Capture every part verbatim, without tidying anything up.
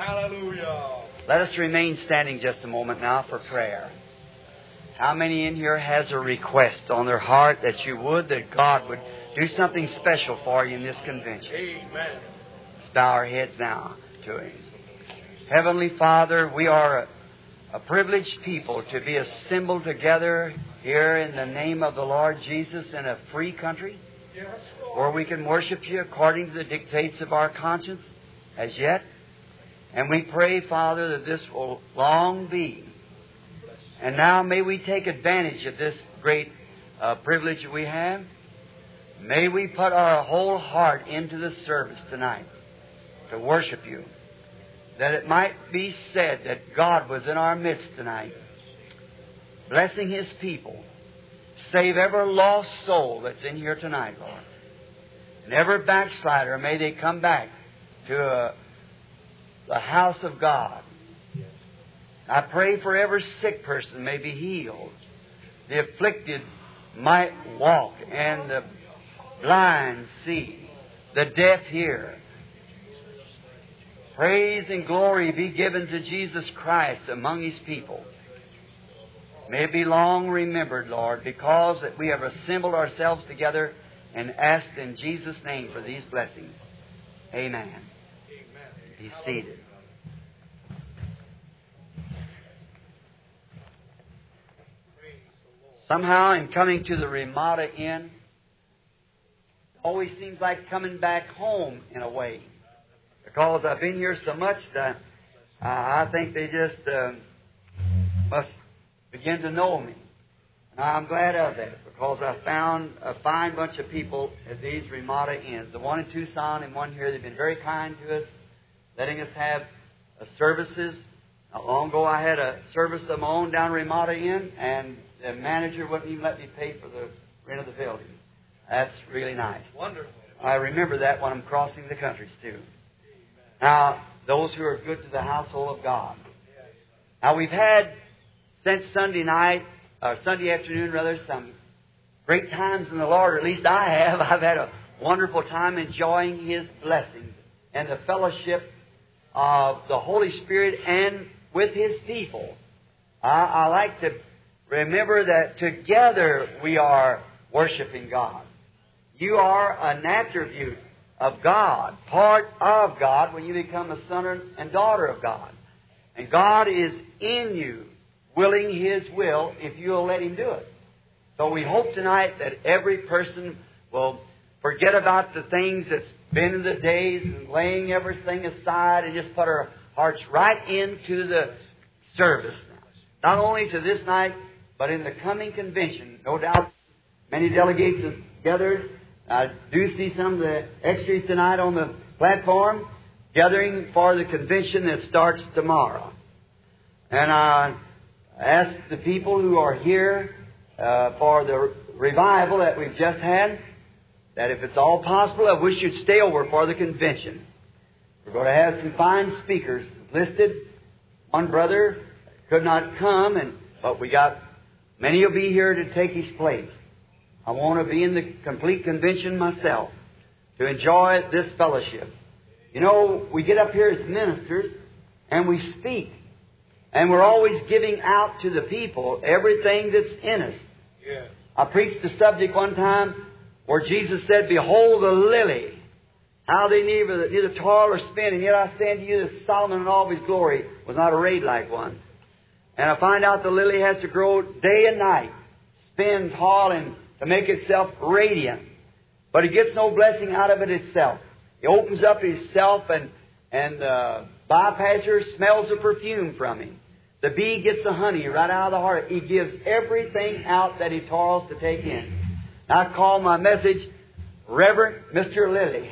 Hallelujah. Let us remain standing just a moment now for prayer. How many in here has a request on their heart that you would, that God would do something special for you in this convention? Amen. Let's bow our heads now to Him. Heavenly Father, we are a, a privileged people to be assembled together here in the name of the Lord Jesus in a free country where we can worship You according to the dictates of our conscience as yet. And we pray, Father, that this will long be. And now may we take advantage of this great uh, privilege that we have. May we put our whole heart into the service tonight to worship You. That it might be said that God was in our midst tonight, blessing His people. Save every lost soul that's in here tonight, Lord. And every backslider, may they come back to uh, the house of God. I pray for every sick person may be healed. The afflicted might walk, and the blind see, the deaf hear. Praise and glory be given to Jesus Christ among His people. May it be long remembered, Lord, because that we have assembled ourselves together and asked in Jesus' name for these blessings. Amen. Be seated. Somehow, in coming to the Ramada Inn, it always seems like coming back home in a way. Because I've been here so much that uh, I think they just uh, must begin to know me. And I'm glad of that, because I found a fine bunch of people at these Ramada Inns. The one in Tucson and one here, they've been very kind to us, letting us have uh, services. Not long ago, I had a service of my own down Ramada Inn, and the manager wouldn't even let me pay for the rent of the building. That's really nice. Wonderful. I remember that when I'm crossing the countries, too. Now, those who are good to the household of God. Now, we've had, since Sunday night, or Sunday afternoon, rather, some great times in the Lord, or at least I have. I've had a wonderful time enjoying His blessings and the fellowship of the Holy Spirit and with His people. I, I like to remember that together we are worshiping God. You are an attribute of God, part of God, when you become a son and daughter of God. And God is in you, willing His will, if you'll let Him do it. So we hope tonight that every person will forget about the things that's been in the days and laying everything aside and just put our hearts right into the service now. Not only to this night, but in the coming convention. No doubt many delegates have gathered. I do see some of the extras tonight on the platform gathering for the convention that starts tomorrow. And I ask the people who are here uh, for the revival that we've just had, that if it's all possible, I wish you'd stay over for the convention. We're going to have some fine speakers listed. One brother could not come, and but we got many will be here to take his place. I want to be in the complete convention myself to enjoy this fellowship. You know, we get up here as ministers and we speak. And we're always giving out to the people everything that's in us. Yeah. I preached a subject one time where Jesus said, "Behold the lily, how they neither, neither toil or spin, and yet I say unto you that Solomon in all of his glory was not arrayed like one." And I find out the lily has to grow day and night, spin, toil, and to make itself radiant. But it gets no blessing out of it itself. It opens up itself, and and uh, bypasser smells the perfume from him. The bee gets the honey right out of the heart. He gives everything out that he toils to take in. I call my message Reverend Mister Lily.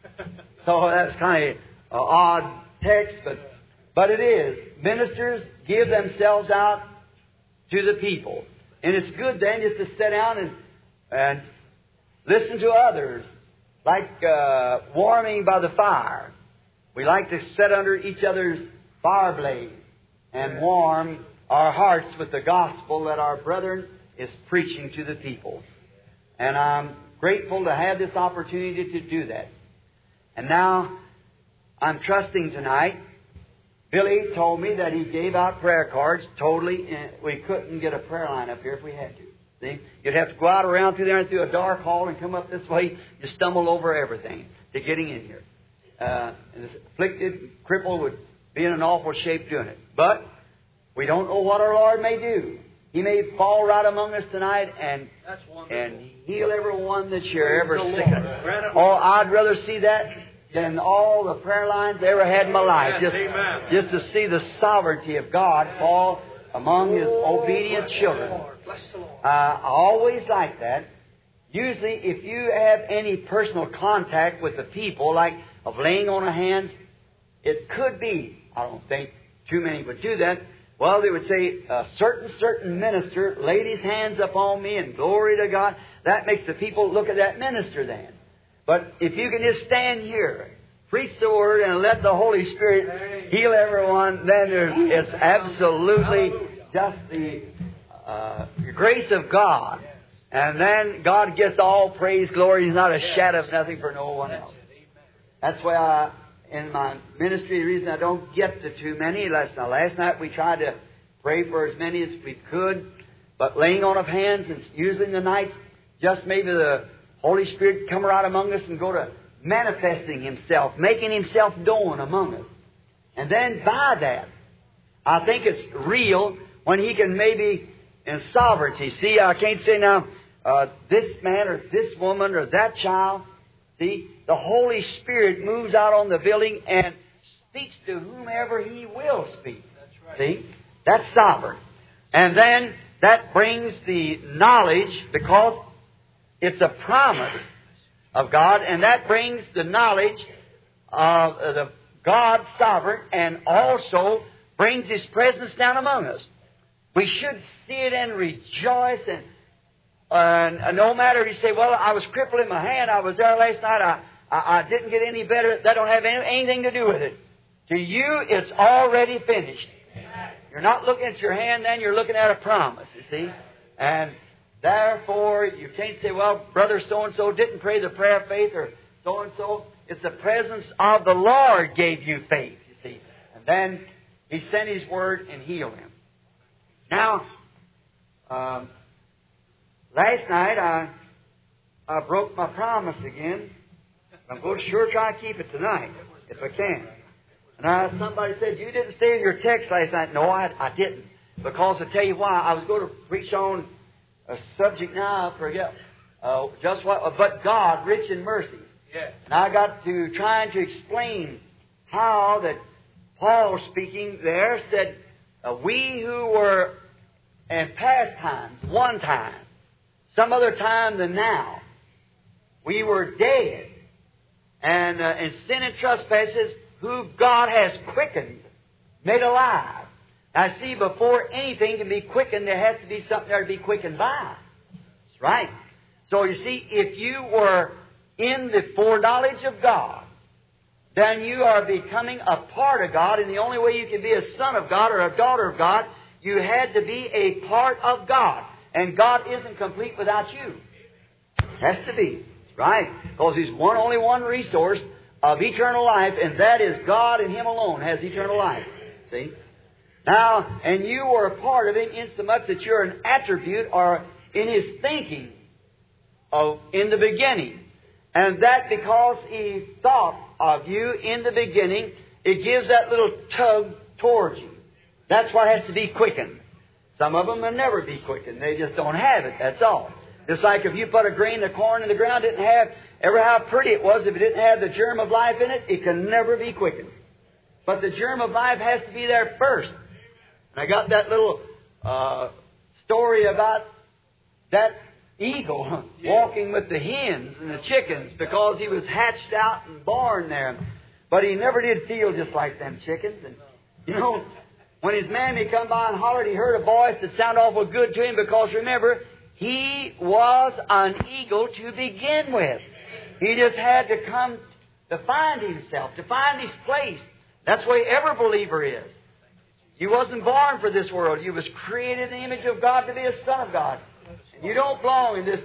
So that's kind of an odd text, but but it is. Ministers give themselves out to the people. And it's good then just to sit down and, and listen to others, like uh, warming by the fire. We like to sit under each other's fire blaze and warm our hearts with the gospel that our brethren is preaching to the people. And I'm grateful to have this opportunity to do that. And now I'm trusting tonight Billy told me that he gave out prayer cards totally, and we couldn't get a prayer line up here if we had to. See? You'd have to go out around through there and through a dark hall and come up this way. You stumble over everything to getting in here. Uh, and this afflicted, crippled would be in an awful shape doing it. But we don't know what our Lord may do. He may fall right among us tonight and and heal everyone that you're ever sick of. Oh, I'd rather see that than all the prayer lines I ever had in my life. Just, just to see the sovereignty of God fall among His obedient children. Uh, I always like that. Usually, if you have any personal contact with the people, like of laying on of hands, it could be, I don't think too many would do that. Well, they would say, a certain, certain minister laid his hands upon me, and glory to God. That makes the people look at that minister then. But if you can just stand here, preach the Word, and let the Holy Spirit heal everyone, then there's, it's absolutely just the uh, grace of God. And then God gets all praise, glory. He's not a shadow of nothing for no one else. That's why I, in my ministry, the reason I don't get to too many. Last night, last night we tried to pray for as many as we could. But laying on of hands, and usually in the nights, just maybe the Holy Spirit come right among us and go to manifesting Himself, making Himself known among us. And then by that, I think it's real when He can maybe in sovereignty. See, I can't say now, uh, this man or this woman or that child. See, the Holy Spirit moves out on the building and speaks to whomever He will speak. That's right. See, that's sovereign. And then that brings the knowledge, because it's a promise of God, and that brings the knowledge of the God sovereign, and also brings His presence down among us. We should see it and rejoice. And, uh, and no matter if you say, well, I was crippled in my hand, I was there last night, I, I, I didn't get any better. That don't have any, anything to do with it. To you, it's already finished. You're not looking at your hand then, you're looking at a promise, you see. And therefore, you can't say, well, brother so-and-so didn't pray the prayer of faith, or so-and-so. It's the presence of the Lord gave you faith, you see. And then He sent His Word and healed him. Now, um, last night I I broke my promise again. I'm going to sure try to keep it tonight, if I can. And I, somebody said, you didn't stay in your text last night. No, I, I didn't. Because I'll tell you why. I was going to preach on a subject now, I forget. Uh, just what, but God, rich in mercy. Yeah. And I got to trying to explain how that Paul speaking there said, Uh, we who were in past times, one time, some other time than now, we were dead and uh, in sin and trespasses, who God has quickened, made alive. Now, see, before anything can be quickened, there has to be something there to be quickened by. That's right. So you see, if you were in the foreknowledge of God, then you are becoming a part of God, and the only way you can be a son of God or a daughter of God, you had to be a part of God. And God isn't complete without you. Has to be. Right? Because He's one, only one resource of eternal life, and that is God, and Him alone has eternal life. See? Now, and you were a part of Him insomuch that you're an attribute or in His thinking of in the beginning. And that because He thought of you in the beginning, it gives that little tug towards you. That's what has to be quickened. Some of them will never be quickened. They just don't have it. That's all. Just like if you put a grain of corn in the ground, didn't have, ever how pretty it was, if it didn't have the germ of life in it, it can never be quickened. But the germ of life has to be there first. And I got that little uh, story about that eagle walking with the hens and the chickens because he was hatched out and born there. But he never did feel just like them chickens. And, you know, when his mammy come by and hollered, he heard a voice that sounded awful good to him because, remember, he was an eagle to begin with. He just had to come to find himself, to find his place. That's the way every believer is. You wasn't born for this world. You was created in the image of God to be a son of God. And you don't belong in this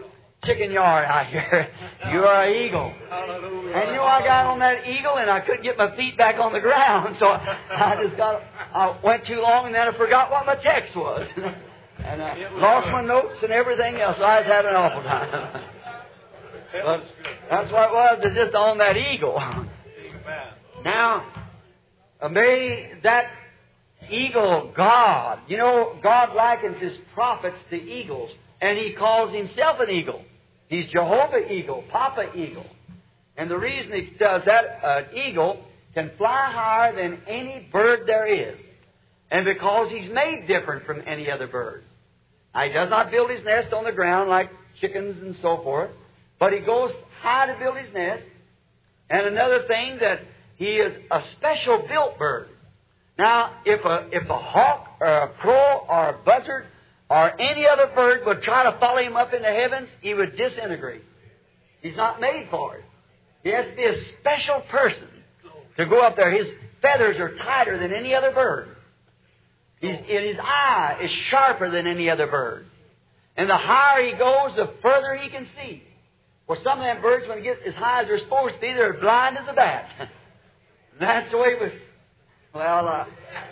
chicken yard out here. You are an eagle. Hallelujah. And you know, I got on that eagle and I couldn't get my feet back on the ground. So I just got, I went too long and then I forgot what my text was. And I lost my notes and everything else. So I was having an awful time. But that's what it was, to just on that eagle. Now, may that eagle, God, you know, God likens His prophets to eagles, and He calls Himself an eagle. He's Jehovah Eagle, Papa Eagle. And the reason He does that, an uh, eagle can fly higher than any bird there is. And because He's made different from any other bird. Now, He does not build His nest on the ground like chickens and so forth, but He goes high to build His nest. And another thing, that He is a special built bird. Now, if a, if a hawk or a crow or a buzzard or any other bird would try to follow Him up in the heavens, he would disintegrate. He's not made for it. He has to be a special person to go up there. His feathers are tighter than any other bird. He's, and his eye is sharper than any other bird. And the higher he goes, the further he can see. Well, some of them birds, when they get as high as they're supposed to be, they're blind as a bat. That's the way it was. Well, uh,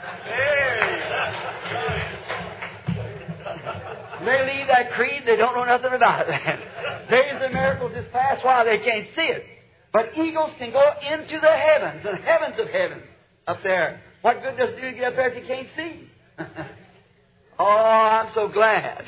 they leave that creed, they don't know nothing about it. Days of miracles just pass by, they can't see it. But eagles can go into the heavens, the heavens of heavens up there. What good does it do to get up there if you can't see? Oh, I'm so glad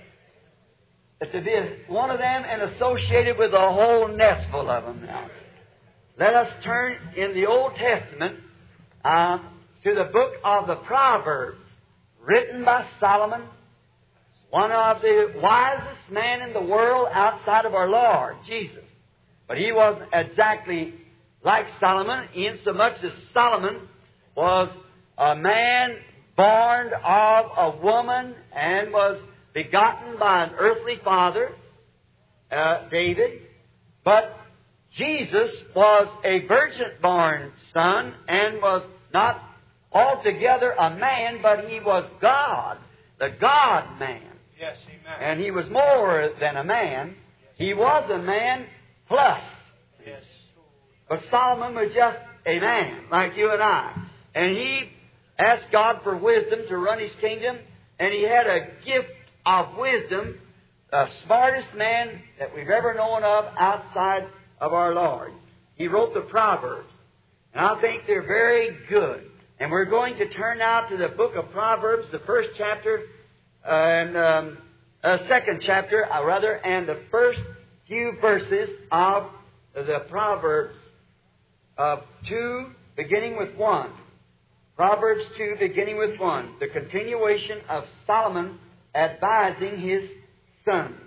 to be one of them and associated with a whole nest full of them now. Let us turn in the Old Testament uh, to the book of the Proverbs, written by Solomon, one of the wisest men in the world outside of our Lord, Jesus. But he wasn't exactly like Solomon, insomuch as Solomon was a man born of a woman and was begotten by an earthly father, uh, David. But Jesus was a virgin-born son and was not altogether a man, but He was God, the God-man. Yes, amen. And He was more than a man. He was a man plus. Yes. But Solomon was just a man, like you and I. And he asked God for wisdom to run his kingdom, and he had a gift of wisdom, the smartest man that we've ever known of outside of our Lord. He wrote the Proverbs, and I think they're very good. And we're going to turn now to the book of Proverbs, the first chapter, uh, and um, uh, second chapter, uh, rather, and the first few verses of the Proverbs of two, beginning with one. Proverbs two, beginning with one. The continuation of Solomon advising his sons.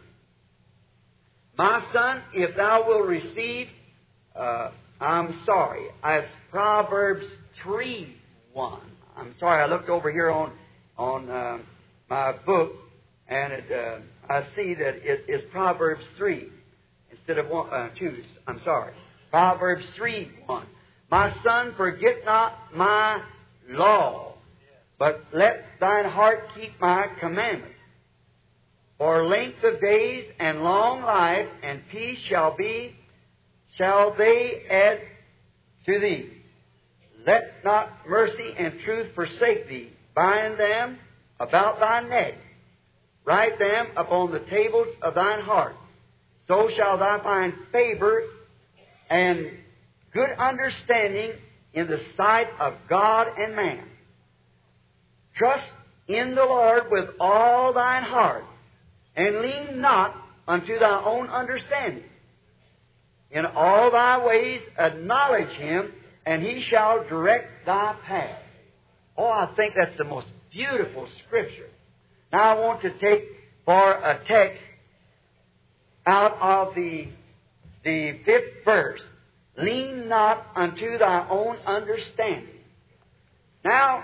My son, if thou wilt receive, uh, I'm sorry, as Proverbs three, one. I'm sorry, I looked over here on on uh, my book, and it, uh, I see that it is Proverbs three instead of one, uh, two. I'm sorry. Proverbs three, one. My son, forget not my law, but let thine heart keep my commandments. For length of days and long life and peace shall be, shall they add to thee. Let not mercy and truth forsake thee. Bind them about thy neck. Write them upon the tables of thine heart. So shall thou find favor and good understanding in the sight of God and man. Trust in the Lord with all thine heart, and lean not unto thy own understanding. In all thy ways acknowledge Him, and He shall direct thy path. Oh, I think that's the most beautiful Scripture. Now I want to take for a text out of the, the fifth verse. Lean not unto thy own understanding. Now,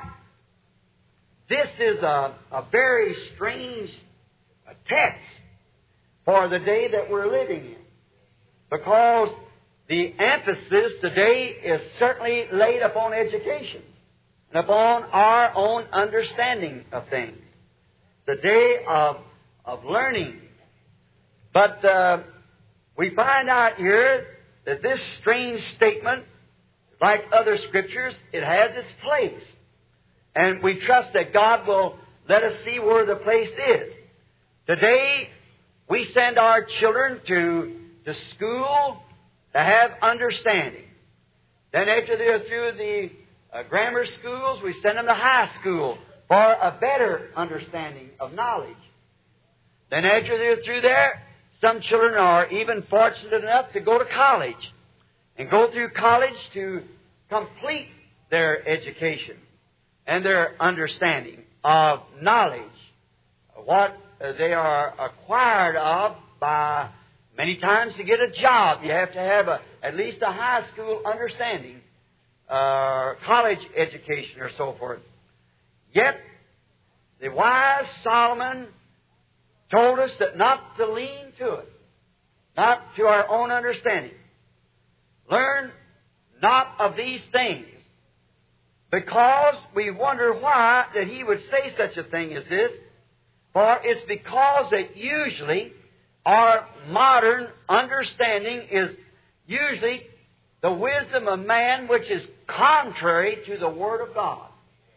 this is a, a very strange text for the day that we're living in, because the emphasis today is certainly laid upon education and upon our own understanding of things. The day of, of learning. But uh, we find out here that this strange statement, like other Scriptures, it has its place. And we trust that God will let us see where the place is. Today, we send our children to, to school to have understanding. Then after they're through the uh, grammar schools, we send them to high school for a better understanding of knowledge. Then after they're through there, some children are even fortunate enough to go to college and go through college to complete their education and their understanding of knowledge, what they are acquired of by many times to get a job. You have to have a, at least a high school understanding, uh, college education or so forth. Yet, the wise Solomon told us that not to lean to it, not to our own understanding. Learn not of these things, because we wonder why that he would say such a thing as this. For it's because that usually our modern understanding is usually the wisdom of man which is contrary to the Word of God.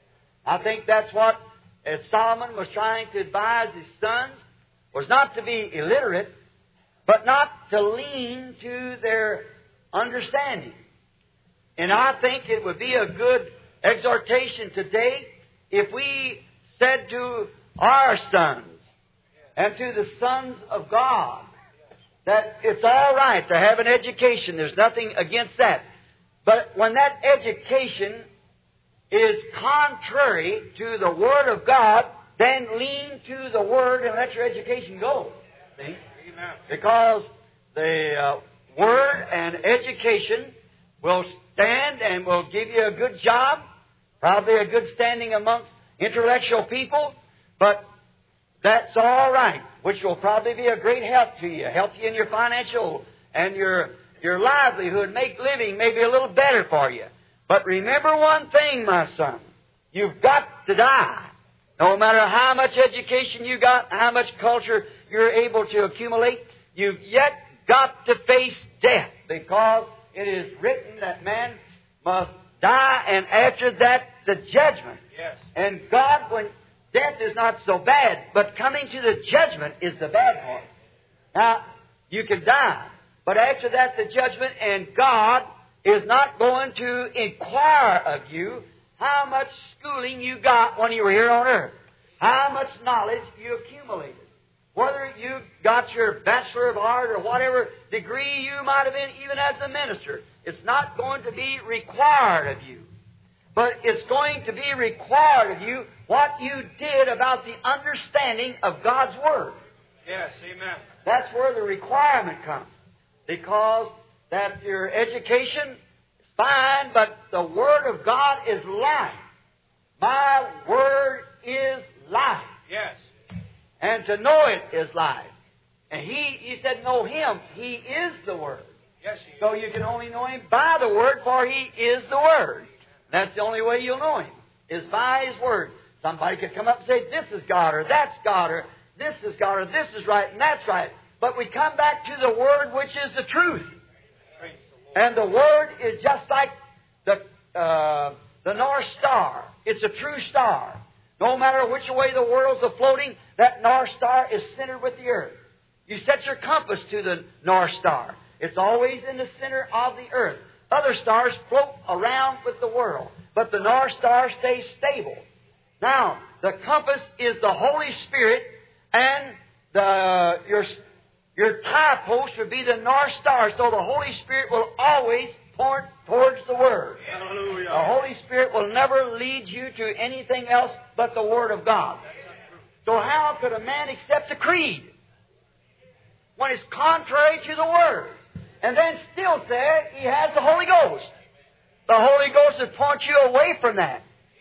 I think that's what as Solomon was trying to advise his sons, was not to be illiterate, but not to lean to their understanding. And I think it would be a good exhortation today if we said to our sons and to the sons of God that it's all right to have an education. There's nothing against that. But when that education is contrary to the Word of God, then lean to the Word and let your education go. See? Because the uh, Word and education will stand and will give you a good job, probably a good standing amongst intellectual people, but that's all right, which will probably be a great help to you, help you in your financial and your, your livelihood, make living maybe a little better for you. But remember one thing, my son, you've got to die. No matter how much education you got, how much culture you're able to accumulate, you've yet got to face death, because it is written that man must die, and after that, the judgment. Yes. And God, when death is not so bad, but coming to the judgment is the bad part. Now, you can die, but after that, the judgment, and God is not going to inquire of you how much schooling you got when you were here on earth, how much knowledge you accumulated, whether you got your Bachelor of Art or whatever degree you might have been, even as a minister. It's not going to be required of you. But it's going to be required of you what you did about the understanding of God's Word. Yes, amen. That's where the requirement comes. Because that your education is fine, but the Word of God is life. My Word is life. Yes. And to know it is life. And He, He said, know Him. He is the Word. Yes, He is. So you can only know Him by the Word, for He is the Word. That's the only way you'll know Him, is by His Word. Somebody could come up and say, this is God, or that's God, or this is God, or this is right, and that's right. But we come back to the Word, which is the truth. And the Word is just like the, uh, the North Star. It's a true star. No matter which way the world's a-floating, that North Star is centered with the earth. You set your compass to the North Star. It's always in the center of the earth. Other stars float around with the world, but the North Star stays stable. Now, the compass is the Holy Spirit, and the your your tie post would be the North Star. So the Holy Spirit will always point towards the Word. Hallelujah. The Holy Spirit will never lead you to anything else but the Word of God. So how could a man accept a creed when it's contrary to the Word? And then still say he has the Holy Ghost. The Holy Ghost will point you away from that.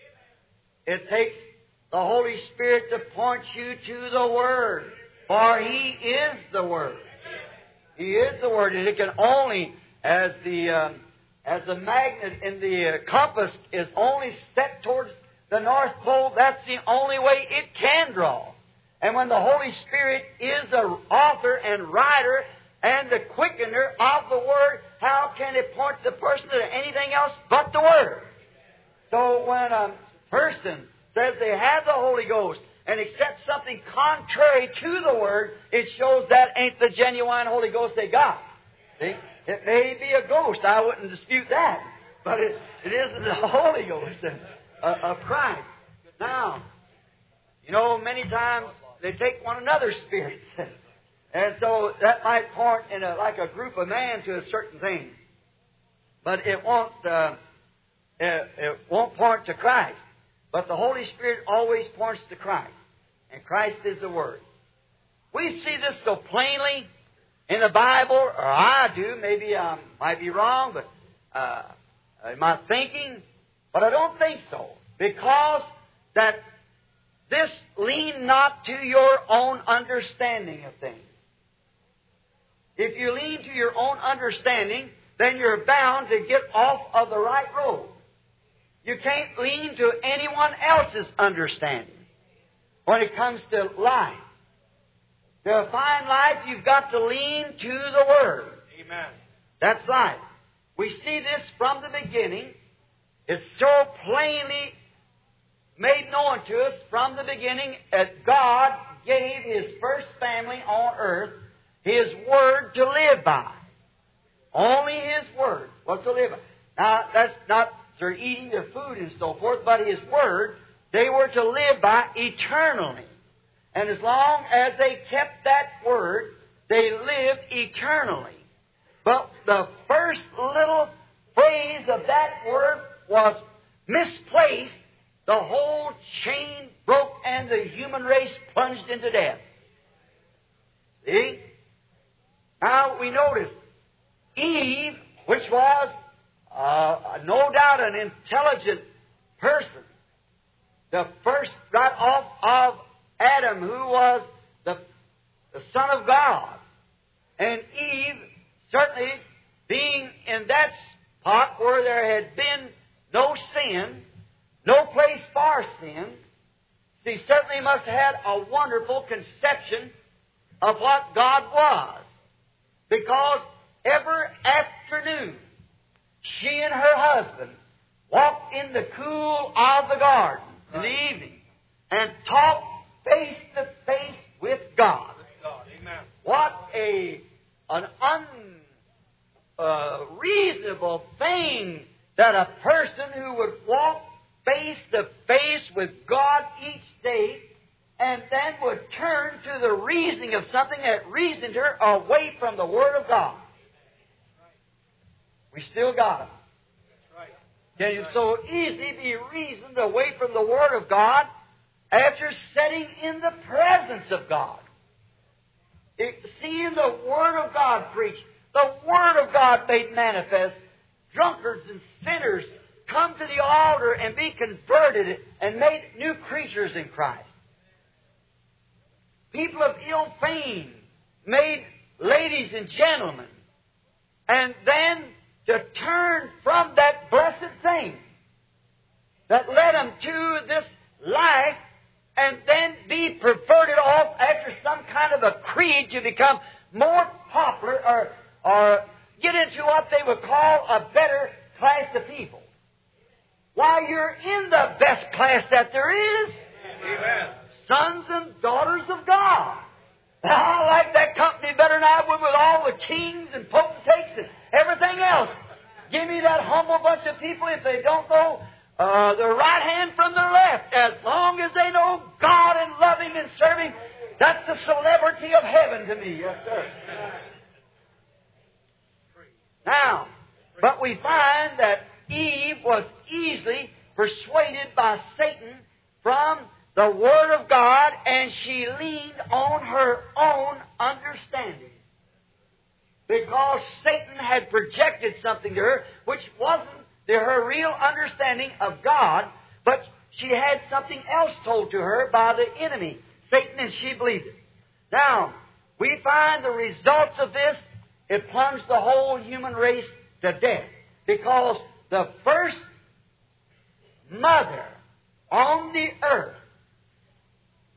It takes the Holy Spirit to point you to the Word. For He is the Word. He is the Word. And it can only, as the um, as the magnet in the uh, compass is only set towards the North Pole, that's the only way it can draw. And when the Holy Spirit is the author and writer and the quickener of the Word, how can it point the person to anything else but the Word? So when a person says they have the Holy Ghost and accepts something contrary to the Word, it shows that ain't the genuine Holy Ghost they got. See? It may be a ghost. I wouldn't dispute that. But it, it isn't the Holy Ghost of, of Christ. Now, you know, many times they take one another's spirits. And so that might point in a, like a group of man to a certain thing. But it won't, uh, it, it won't point to Christ. But the Holy Spirit always points to Christ. And Christ is the Word. We see this so plainly in the Bible, or I do. Maybe I might be wrong, but uh, in my thinking. But I don't think so. Because that this lean not to your own understanding of things. If you lean to your own understanding, then you're bound to get off of the right road. You can't lean to anyone else's understanding when it comes to life. To find life, you've got to lean to the Word. Amen. That's life. We see this from the beginning. It's so plainly made known to us from the beginning that God gave His first family on earth His Word to live by. Only His Word was to live by. Now, that's not their eating their food and so forth, but His Word they were to live by eternally. And as long as they kept that Word, they lived eternally. But the first little phrase of that Word was misplaced. The whole chain broke and the human race plunged into death. See? Now we notice Eve, which was uh, no doubt an intelligent person, the first got off of Adam, who was the, the Son of God. And Eve, certainly being in that spot where there had been no sin, no place for sin, she certainly must have had a wonderful conception of what God was. Because every afternoon, she and her husband walked in the cool of the garden in the evening and talked face to face with God. God. Amen. What a an unreasonable uh, thing that a person who would walk face to face with God each day and then would turn to the reasoning of something that reasoned her away from the Word of God. We still got it. Can you so easily be reasoned away from the Word of God after sitting in the presence of God? It, seeing the Word of God preached, the Word of God made manifest, drunkards and sinners come to the altar and be converted and made new creatures in Christ. People of ill fame made ladies and gentlemen. And then to turn from that blessed thing that led them to this life and then be perverted off after some kind of a creed to become more popular or, or get into what they would call a better class of people. While you're in the best class that there is. Amen. Sons and daughters of God. I like that company better than I would with all the kings and potentates and everything else. Give me that humble bunch of people if they don't know uh, their right hand from their left. As long as they know God and love Him and serve Him, that's the celebrity of heaven to me. Yes, sir. Now, but we find that Eve was easily persuaded by Satan from the Word of God, and she leaned on her own understanding. Because Satan had projected something to her which wasn't the, her real understanding of God, but she had something else told to her by the enemy, Satan, and she believed it. Now, we find the results of this, it plunged the whole human race to death. Because the first mother on the earth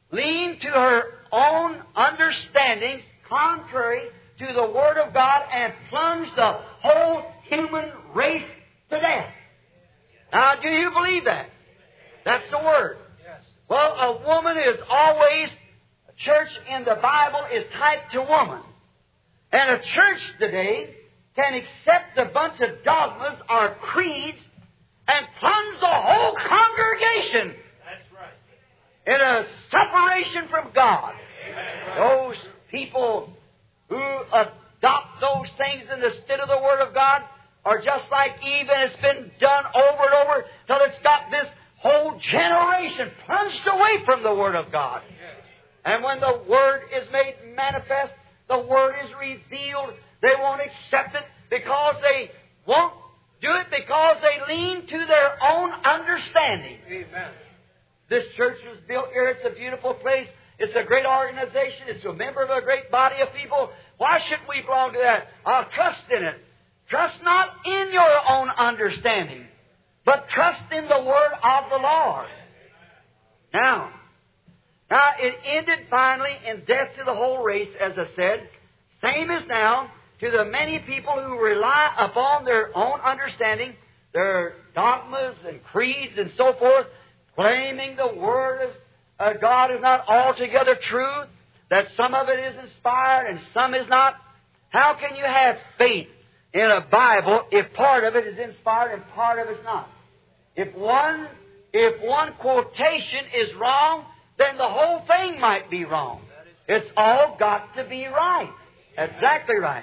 lean to her own understandings contrary to the Word of God and plunge the whole human race to death. Now, do you believe that? That's the Word. Well, a woman is always, a church in the Bible is typed to woman. And a church today can accept a bunch of dogmas or creeds and plunge the whole congregation in a separation from God. Those people who adopt those things instead of the Word of God are just like Eve, and it's been done over and over till it's got this whole generation plunged away from the Word of God. And when the Word is made manifest, the Word is revealed, they won't accept it because they won't do it because they lean to their own understanding. Amen. This church was built here. It's a beautiful place. It's a great organization. It's a member of a great body of people. Why shouldn't we belong to that? I'll trust in it. Trust not in your own understanding, but trust in the Word of the Lord. Now, now it ended finally in death to the whole race, as I said. Same as now to the many people who rely upon their own understanding, their dogmas and creeds and so forth, claiming the Word of uh, God is not altogether true, that some of it is inspired and some is not. How can you have faith in a Bible if part of it is inspired and part of it is not? If one, if one quotation is wrong, then the whole thing might be wrong. It's all got to be right. Exactly right.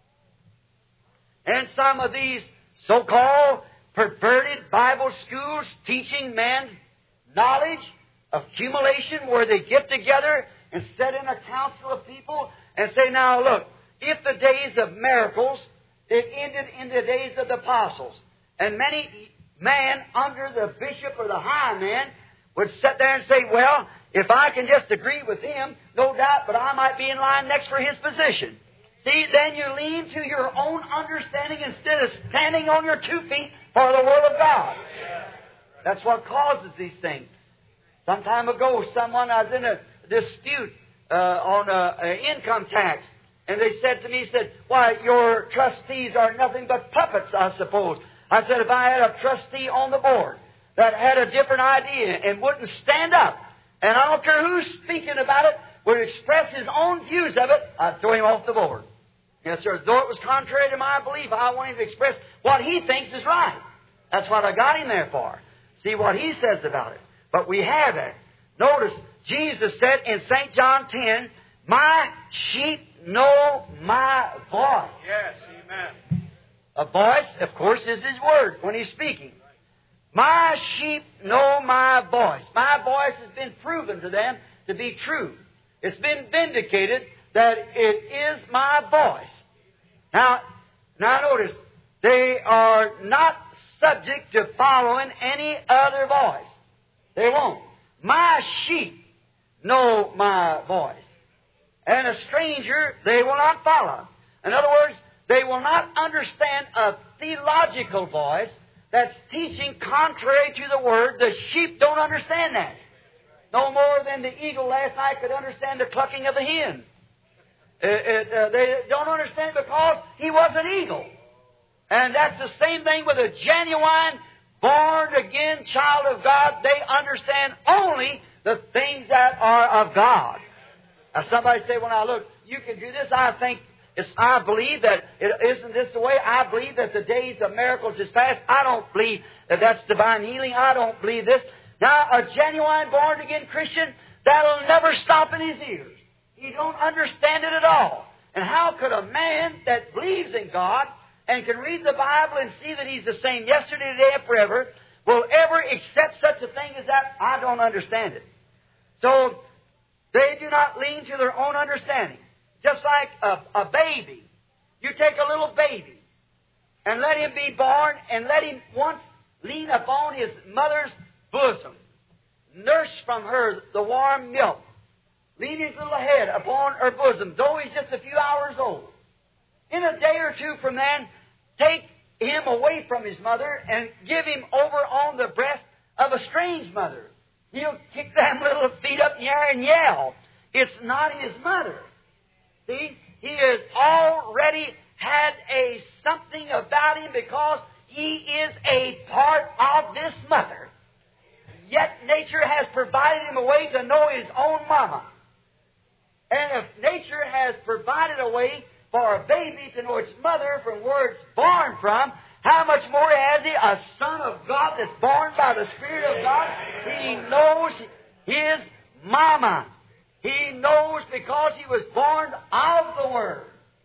And some of these so-called perverted Bible schools teaching man's knowledge, accumulation, where they get together and set in a council of people and say, now look, if the days of miracles, it ended in the days of the apostles, and many man under the bishop or the high man would sit there and say, well, if I can just agree with him, no doubt, but I might be in line next for his position. See, then you lean to your own understanding instead of standing on your two feet for the Word of God. That's what causes these things. Some time ago, someone, I was in a dispute uh, on an income tax, and they said to me, said, why, your trustees are nothing but puppets, I suppose. I said, if I had a trustee on the board that had a different idea and wouldn't stand up, and I don't care who's speaking about it, would express his own views of it, I'd throw him off the board. Yes, sir. Though it was contrary to my belief, I want him to express what he thinks is right. That's what I got him there for. See what he says about it. But we have it. Notice, Jesus said in Saint John ten, my sheep know my voice. Yes, amen. A voice, of course, is His Word when He's speaking. My sheep know my voice. My voice has been proven to them to be true. It's been vindicated that it is my voice. Now, now notice, they are not subject to following any other voice. They won't. My sheep know my voice. And a stranger they will not follow. In other words, they will not understand a theological voice that's teaching contrary to the Word. The sheep don't understand that. No more than the eagle last night could understand the clucking of the hen. It, it, uh, they don't understand because he was an eagle. And that's the same thing with a genuine, born-again child of God. They understand only the things that are of God. Now somebody say, well, now look, you can do this. I think, it's, I believe that, it, isn't this the way? I believe that the days of miracles is past. I don't believe that that's divine healing. I don't believe this. Now, a genuine, born-again Christian, that'll never stop in his ears. He don't understand it at all. And how could a man that believes in God and can read the Bible and see that He's the same yesterday, today, and forever, will ever accept such a thing as that? I don't understand it. So, they do not lean to their own understanding. Just like a, a baby. You take a little baby and let him be born and let him once lean upon his mother's bosom. Nurse from her the warm milk. Lean his little head upon her bosom, though he's just a few hours old. In a day or two from then, take him away from his mother and give him over on the breast of a strange mother. He'll kick them little feet up in the air and yell. It's not his mother. See? He has already had a something about him because he is a part of this mother. Yet nature has provided him a way to know his own mama. And if nature has provided a way for a baby to know its mother from where it's born from, how much more has he, a son of God that's born by the Spirit of God? He knows his mama. He knows because he was born of the Word.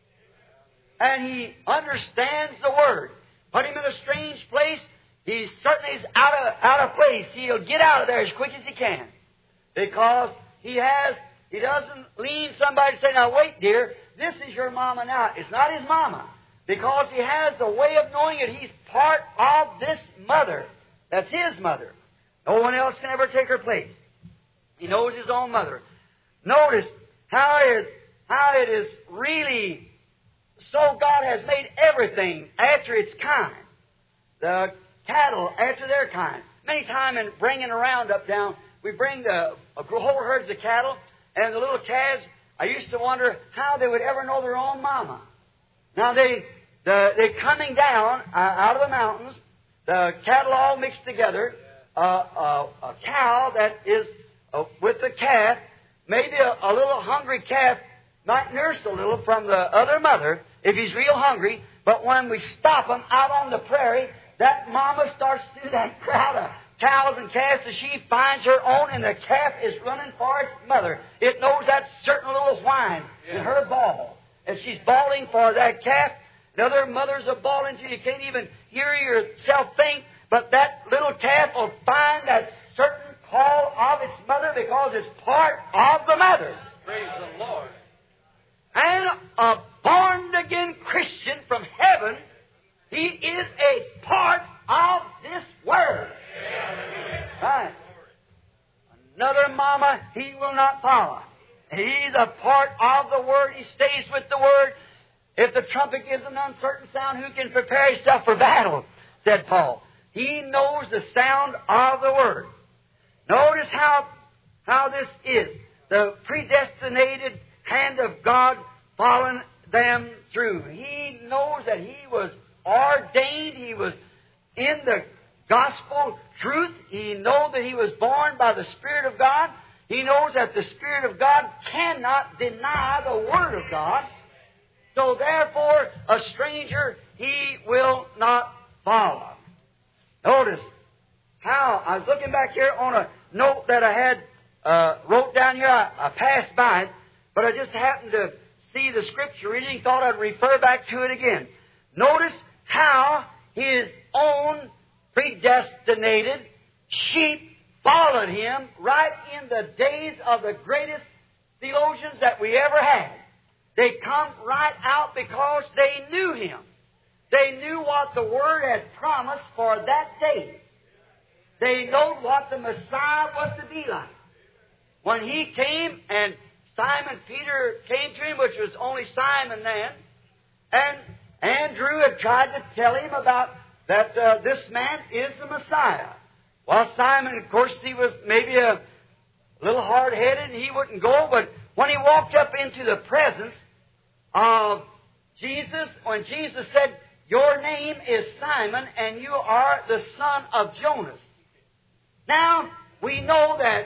And he understands the Word. Put him in a strange place, he certainly is out of, out of place. He'll get out of there as quick as he can. Because he has, he doesn't lean somebody and say, now wait dear, this is your mama now. It's not his mama. Because he has a way of knowing it. He's part of this mother. That's his mother. No one else can ever take her place. He knows his own mother. Notice how it is, how it is really so God has made everything after its kind. The cattle after their kind. Many times in bringing a roundup down, we bring the whole herds of cattle, and the little calves, I used to wonder how they would ever know their own mama. Now, they, the, they're coming down uh, out of the mountains, the cattle all mixed together, uh, uh, a cow that is uh, with the calf, maybe a, a little hungry calf might nurse a little from the other mother if he's real hungry, but when we stop him out on the prairie, that mama starts through that crowd of cows and calves till she finds her own, and the calf is running for its mother. It knows that certain little whine in her bawl. And she's bawling for that calf. The other mothers are bawling too. You can't even hear yourself think. But that little calf will find that certain call of its mother because it's part of the mother. Praise the Lord. And a born-again Christian from heaven, he is a part of this Word. Right. Another mama he will not follow. He's a part of the Word. He stays with the Word. If the trumpet gives an uncertain sound, who can prepare himself for battle? Said Paul. He knows the sound of the Word. Notice how, how this is. The predestinated hand of God following them through. He knows that he was ordained. He was in the gospel truth. He knows that he was born by the Spirit of God. He knows that the Spirit of God cannot deny the Word of God. So therefore, a stranger he will not follow. Notice how, I was looking back here on a note that I had uh, wrote down here. I, I passed by it, but I just happened to see the Scripture reading, thought I'd refer back to it again. Notice how his own predestinated sheep followed him right in the days of the greatest theologians that we ever had. They come right out because they knew him. They knew what the Word had promised for that day. They know what the Messiah was to be like. When he came and Simon Peter came to him, which was only Simon then, and Andrew had tried to tell him about that uh, this man is the Messiah. Well, Simon, of course, he was maybe a little hard-headed and he wouldn't go, but when he walked up into the presence of Jesus, when Jesus said, "Your name is Simon, and you are the son of Jonas." Now, we know that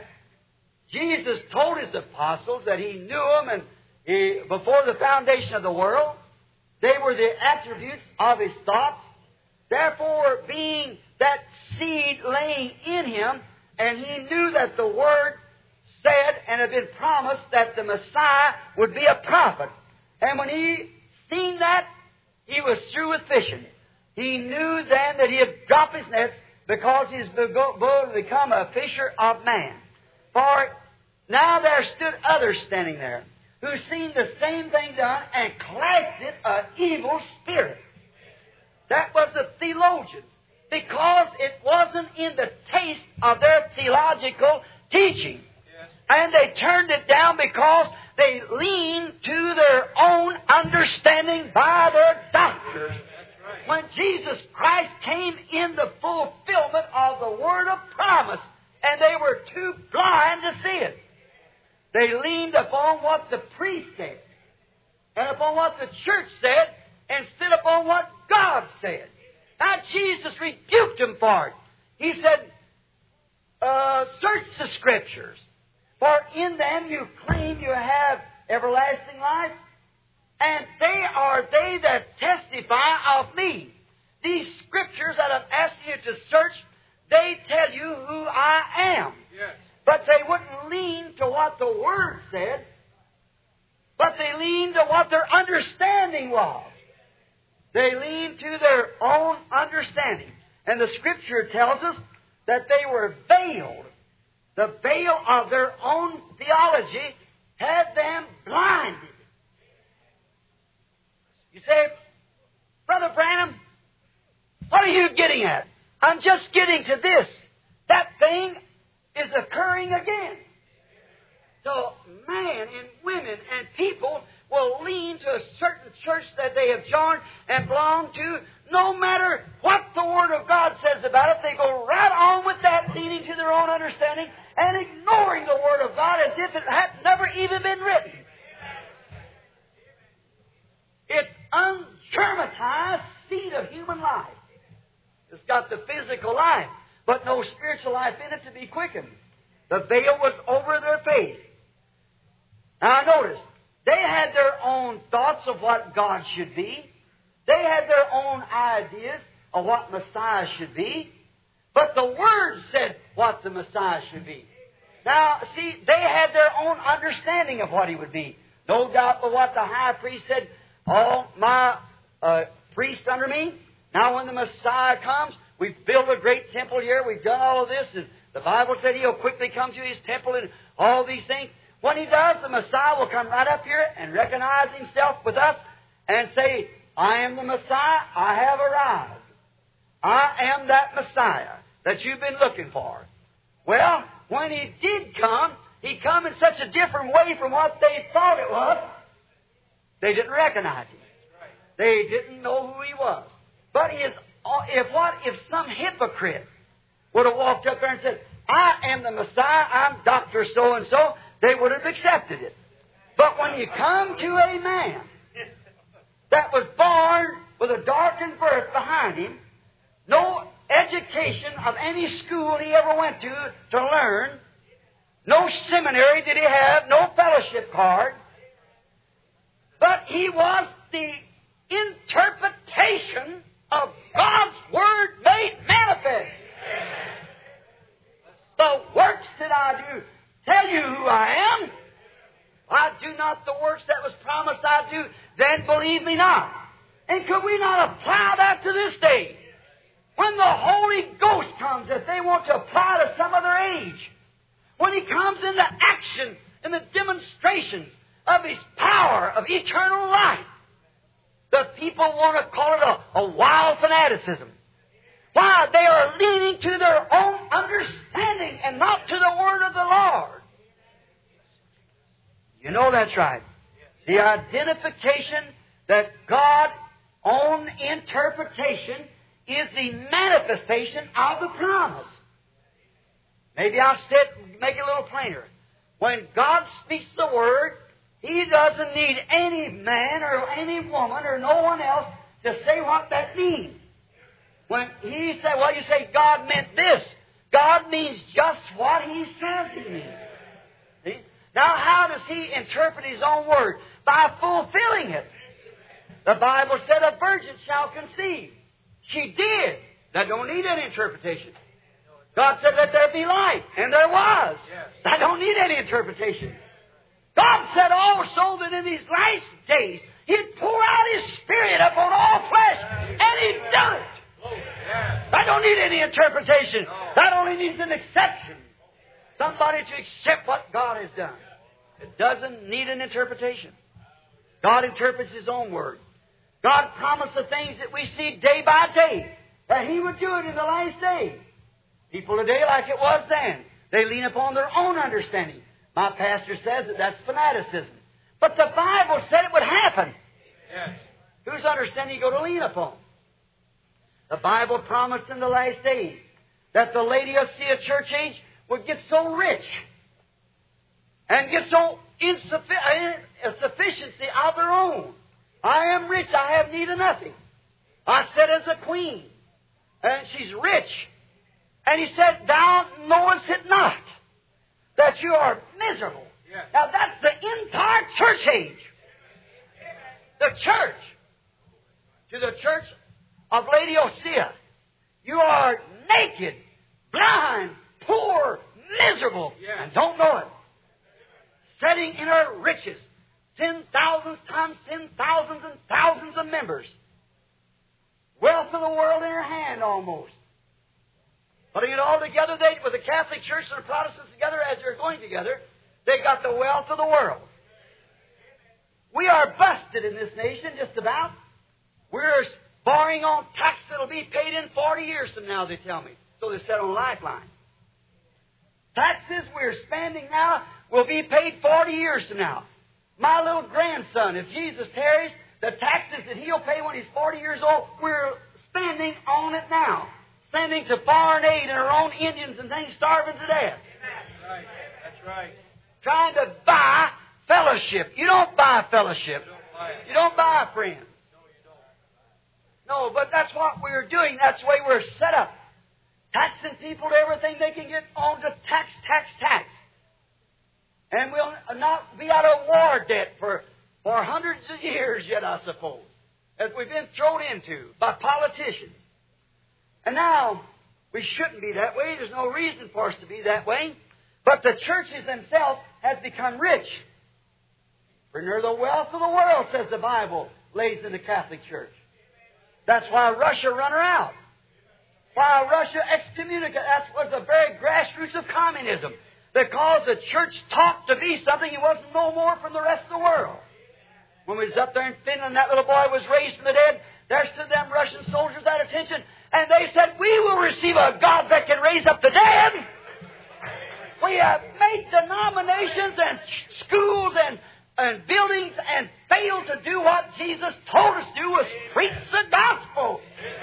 Jesus told his apostles that he knew them, and he, before the foundation of the world, they were the attributes of his thoughts. Therefore, being that seed laying in him, and he knew that the Word said and had been promised that the Messiah would be a prophet. And when he seen that, he was through with fishing. He knew then that he had dropped his nets because he was going to become a fisher of man. For now there stood others standing there who seen the same thing done and classed it an evil spirit. That was the theologians, because it wasn't in the taste of their theological teaching. Yes. And they turned it down because they leaned to their own understanding by their doctors. That's right. When Jesus Christ came in the fulfillment of the word of promise, and they were too blind to see it. They leaned upon what the priest said, and upon what the church said, instead upon what God said. Now, Jesus rebuked them for it. He said, uh, search the Scriptures, for in them you claim you have everlasting life, and they are they that testify of me. These Scriptures that I'm asking you to search, they tell you who I am. Yes. But they wouldn't lean to what the Word said, but they leaned to what their understanding was. They leaned to their own understanding. And the Scripture tells us that they were veiled. The veil of their own theology had them blinded. You say, Brother Branham, what are you getting at? I'm just getting to this. That thing is occurring again. So man and women and people will lean to a certain church that they have joined and belong to. No matter what the Word of God says about it, they go right on with that, leaning to their own understanding and ignoring the Word of God as if it had never even been written. It's ungermatized seed of human life. It's got the physical life, but no spiritual life in it to be quickened. The veil was over their face. Now notice, they had their own thoughts of what God should be. They had their own ideas of what Messiah should be. But the Word said what the Messiah should be. Now, see, they had their own understanding of what He would be. No doubt but what the high priest said, all my uh, priests under me. Now when the Messiah comes, we've built a great temple here, we've done all of this, and the Bible said He'll quickly come to His temple and all these things. When He does, the Messiah will come right up here and recognize Himself with us and say, I am the Messiah, I have arrived. I am that Messiah that you've been looking for. Well, when He did come, He come in such a different way from what they thought it was. They didn't recognize Him. They didn't know who He was. But his, if what if some hypocrite would have walked up there and said, I am the Messiah, I'm Doctor So-and-so, they would have accepted it. But when you come to a man that was born with a darkened birth behind him, no education of any school he ever went to to learn, no seminary did he have, no fellowship card, but he was the interpretation of God's Word made manifest. The works that I do tell you who I am. I do not the works that was promised I do, then believe me not. And could we not apply that to this day? When the Holy Ghost comes, if they want to apply to some other age, when He comes into action in the demonstrations of His power of eternal life, the people want to call it a, a wild fanaticism. Why? They are leaning to their own understanding and not to the Word of the Lord. You know that's right. The identification that God's own interpretation is the manifestation of the promise. Maybe I'll sit, make it a little plainer. When God speaks the Word, He doesn't need any man or any woman or no one else to say what that means. When He said, well, you say God meant this. God means just what He says He means. See? Now, how does He interpret His own Word? By fulfilling it. The Bible said a virgin shall conceive. She did. That don't need any interpretation. God said, let there be light. And there was. That don't need any interpretation. God said also that in these last days He'd pour out His Spirit upon all flesh. And He'd done it. That don't need any interpretation. That only needs an exception. Somebody to accept what God has done. It doesn't need an interpretation. God interprets His own Word. God promised the things that we see day by day, that He would do it in the last days. People today, like it was then, they lean upon their own understanding. My pastor says that that's fanaticism. But the Bible said it would happen. Yes. Whose understanding are you going to lean upon? The Bible promised in the last days that the Laodicea church age would get so rich and get so insuffi- uh, sufficiency of their own. I am rich, I have need of nothing. I said as a queen, and she's rich. And he said, thou knowest it not, that you are miserable. Yes. Now that's the entire church age. The church. To the church of Laodicea. You are naked, blind, poor, miserable, Yes. and don't know it. Setting in her riches, ten thousands times ten thousands and thousands of members. Wealth of the world in her hand almost. Putting it all together, they, with the Catholic Church and the Protestants together as they're going together, they got the wealth of the world. We are busted in this nation, just about. We're borrowing on tax that'll be paid in forty years from now, they tell me. So they said on Lifeline. Taxes we're spending now will be paid forty years from now. My little grandson, if Jesus tarries, the taxes that he'll pay when he's forty years old, we're spending on it now. Sending to foreign aid and our own Indians and things starving to death. That's right. That's right. Trying to buy fellowship. You don't buy fellowship. You don't buy it. You don't buy friends. No, you don't. No, but that's what we're doing. That's the way we're set up. Taxing people to everything they can get on to tax, tax, tax. And we'll not be out of war debt for, for hundreds of years yet, I suppose, as we've been thrown into by politicians. And now, we shouldn't be that way. There's no reason for us to be that way. But the churches themselves have become rich. For near the wealth of the world, says the Bible, lays in the Catholic Church. That's why Russia run her out. Why Russia excommunicated. That was the very grassroots of communism. Because the church taught to be something it wasn't no more from the rest of the world. When we was up there in Finland, that little boy was raised from the dead. There stood them Russian soldiers at attention. And they said, we will receive a God that can raise up the dead. We have made denominations and schools and, and buildings and failed to do what Jesus told us to do, was preach the gospel.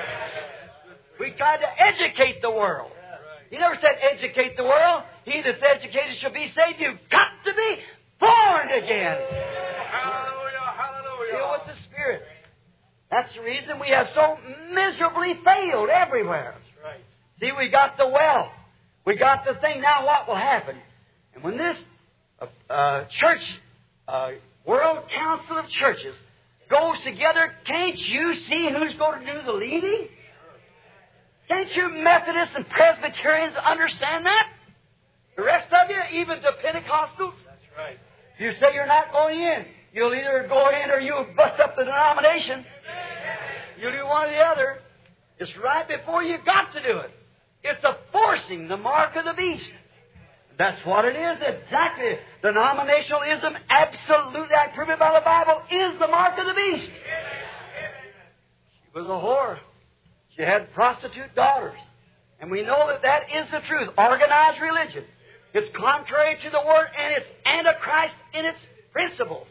We tried to educate the world. He never said educate the world. He that's educated shall be saved. You've got to be born again. Hallelujah, hallelujah. Deal with the Spirit. That's the reason we have so miserably failed everywhere. That's right. See, we got the wealth. We got the thing. Now what will happen? And when this uh, uh, church, uh, World Council of Churches goes together, can't you see who's going to do the leading? Can't you Methodists and Presbyterians understand that? The rest of you, even to Pentecostals? That's right. You say you're not going in. You'll either go in or you'll bust up the denomination. You'll do one or the other. It's right before you got to do it. It's a forcing the mark of the beast. That's what it is, exactly. Denominationalism, absolutely, I prove it by the Bible, is the mark of the beast. She was a whore. She had prostitute daughters. And we know that that is the truth. Organized religion. It's contrary to the Word, and it's Antichrist in its principles.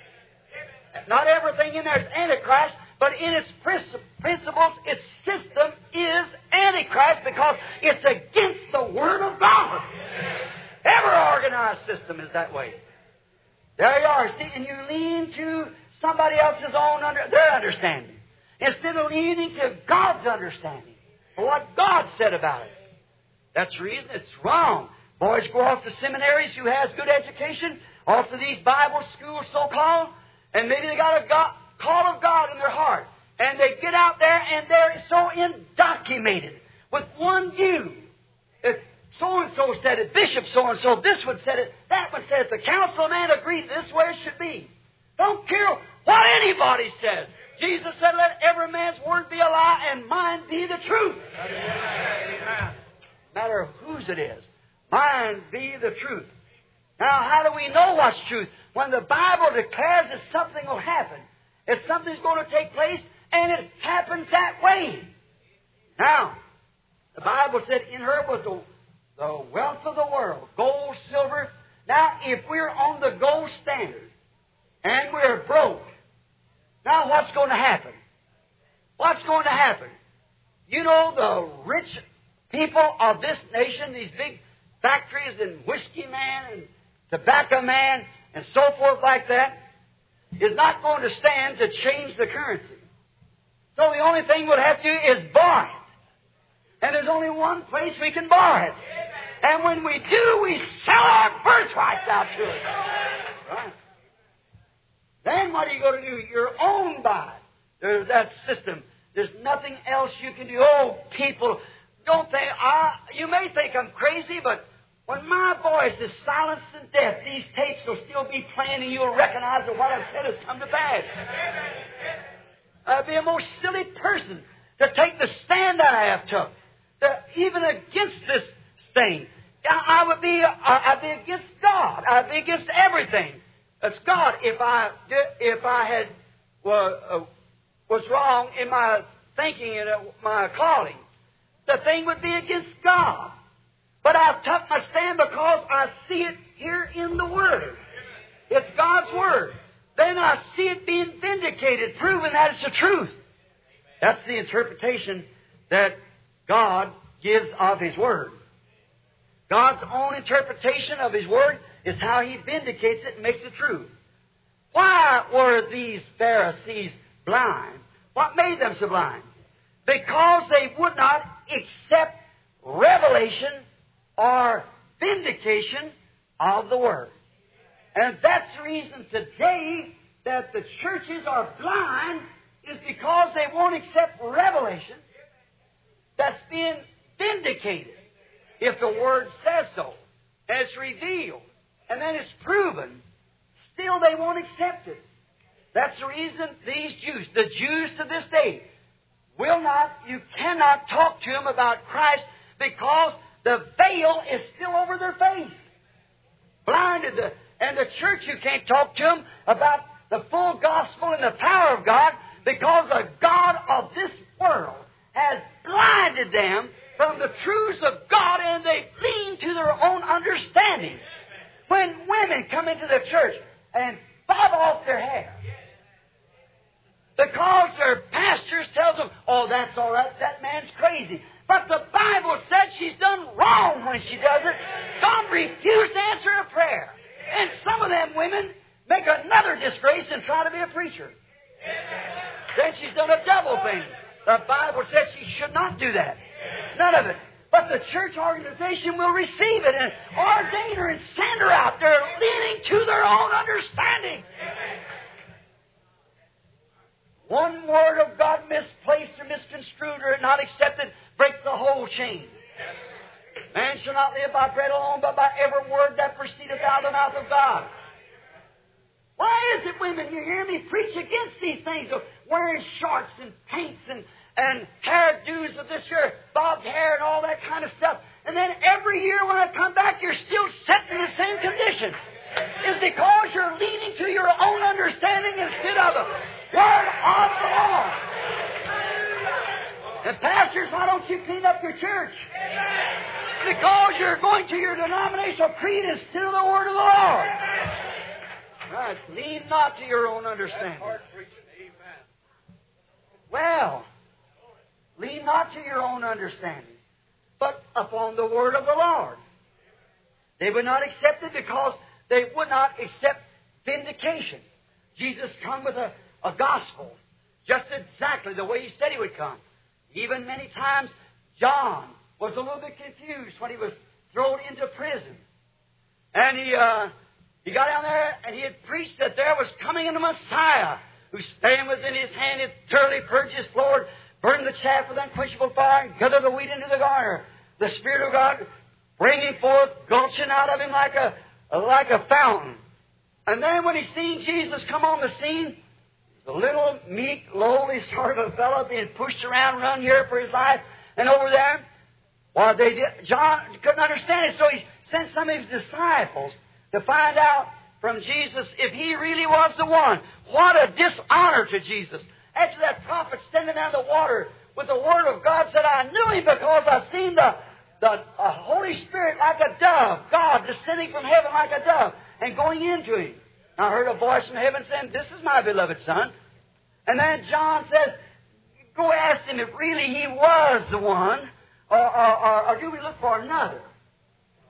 Not everything in there is Antichrist, but in its principles, its system is Antichrist because it's against the Word of God. Every organized system is that way. There you are. See, and you lean to somebody else's own under their understanding instead of leaning to God's understanding or what God said about it. That's the reason it's wrong. Boys go off to seminaries who has good education, off to these Bible schools, so-called, and maybe they got a God, call of God in their heart. And they get out there and they're so indoctrinated with one view. If so-and-so said it, Bishop so-and-so, this one said it, that one said it, the council man agreed this way it should be. Don't care what anybody says. Jesus said, let every man's word be a lie and mine be the truth. Amen. No matter whose it is, mine be the truth. Now, how do we know what's truth? When the Bible declares that something will happen, if something's going to take place, and it happens that way. Now, the Bible said in her was the, the wealth of the world, gold, silver. Now, if we're on the gold standard, and we're broke, now what's going to happen? What's going to happen? You know, the rich people of this nation, these big factories and whiskey man and tobacco man and so forth like that is not going to stand to change the currency. So the only thing we'll have to do is borrow it. And there's only one place we can borrow it. And when we do, we sell our birthrights out to it. Right? Then what are you going to do? You're owned by it. There's that system. There's nothing else you can do. Oh, people, don't think, I, you may think I'm crazy, but when my voice is silenced in death, these tapes will still be playing and you'll recognize that what I've said has come to pass. I'd be a most silly person to take the stand that I have took, to, even against this thing. I, I would be, I'd be against God. I'd be against everything. It's God. If I, if I had well, uh, was wrong in my thinking and my calling, the thing would be against God. But I've took my stand because I see it here in the Word. It's God's Word. Then I see it being vindicated, proven that it's the truth. That's the interpretation that God gives of His Word. God's own interpretation of His Word is how He vindicates it and makes it true. Why were these Pharisees blind? What made them so blind? Because they would not accept revelation or vindication of the Word. And that's the reason today that the churches are blind, is because they won't accept revelation that's being vindicated. If the Word says so, and it's revealed, and then it's proven, still they won't accept it. That's the reason these Jews, the Jews to this day, will not, you cannot talk to them about Christ because the veil is still over their face. Blinded. The, and the church, you can't talk to them about the full gospel and the power of God because the God of this world has blinded them from the truths of God, and they lean to their own understanding. When women come into the church and bob off their hair because their pastors tells them, oh, that's all right, that man's crazy. But the Bible said she's done wrong when she does it. God refused to answer a prayer. And some of them women make another disgrace and try to be a preacher. Then she's done a double thing. The Bible says she should not do that. None of it. But the church organization will receive it and ordain her and send her out. They're leaning to their own understanding. One word of God misplaced or misconstrued or not accepted breaks the whole chain. Man shall not live by bread alone, but by every word that proceedeth out of the mouth of God. Why is it, women, you hear me preach against these things of wearing shorts and paints and, and hairdos of this year, bobbed hair and all that kind of stuff, and then every year when I come back, you're still set in the same condition? It's because you're leaning to your own understanding instead of the Word of the Lord. And pastors, why don't you clean up your church? Because you're going to your denominational creed instead of the Word of the Lord. Right. Lean not to your own understanding. Well, lean not to your own understanding, but upon the Word of the Lord. They would not accept it because they would not accept vindication. Jesus come with a, a gospel, just exactly the way He said He would come. Even many times, John was a little bit confused when he was thrown into prison. And he uh, he got down there and he had preached that there was coming in a Messiah whose fan was in His hand, it thoroughly purged His floor, burned the chaff with unquenchable fire, and gathered the wheat into the garner. The Spirit of God bringing forth, gulching out of Him like a, like a fountain. And then when he seen Jesus come on the scene, the little, meek, lowly sort of a fellow being pushed around, run here for his life, and over there, well, they did, John couldn't understand it, so he sent some of his disciples to find out from Jesus if He really was the one. What a dishonor to Jesus. After that prophet standing down the water with the Word of God said, I knew Him because I seen the, the uh, Holy Spirit like a dove, God descending from heaven like a dove, and going into Him. I heard a voice from heaven saying, this is my beloved Son. And then John says, go ask Him if really He was the one, or, or, or, or do we look for another?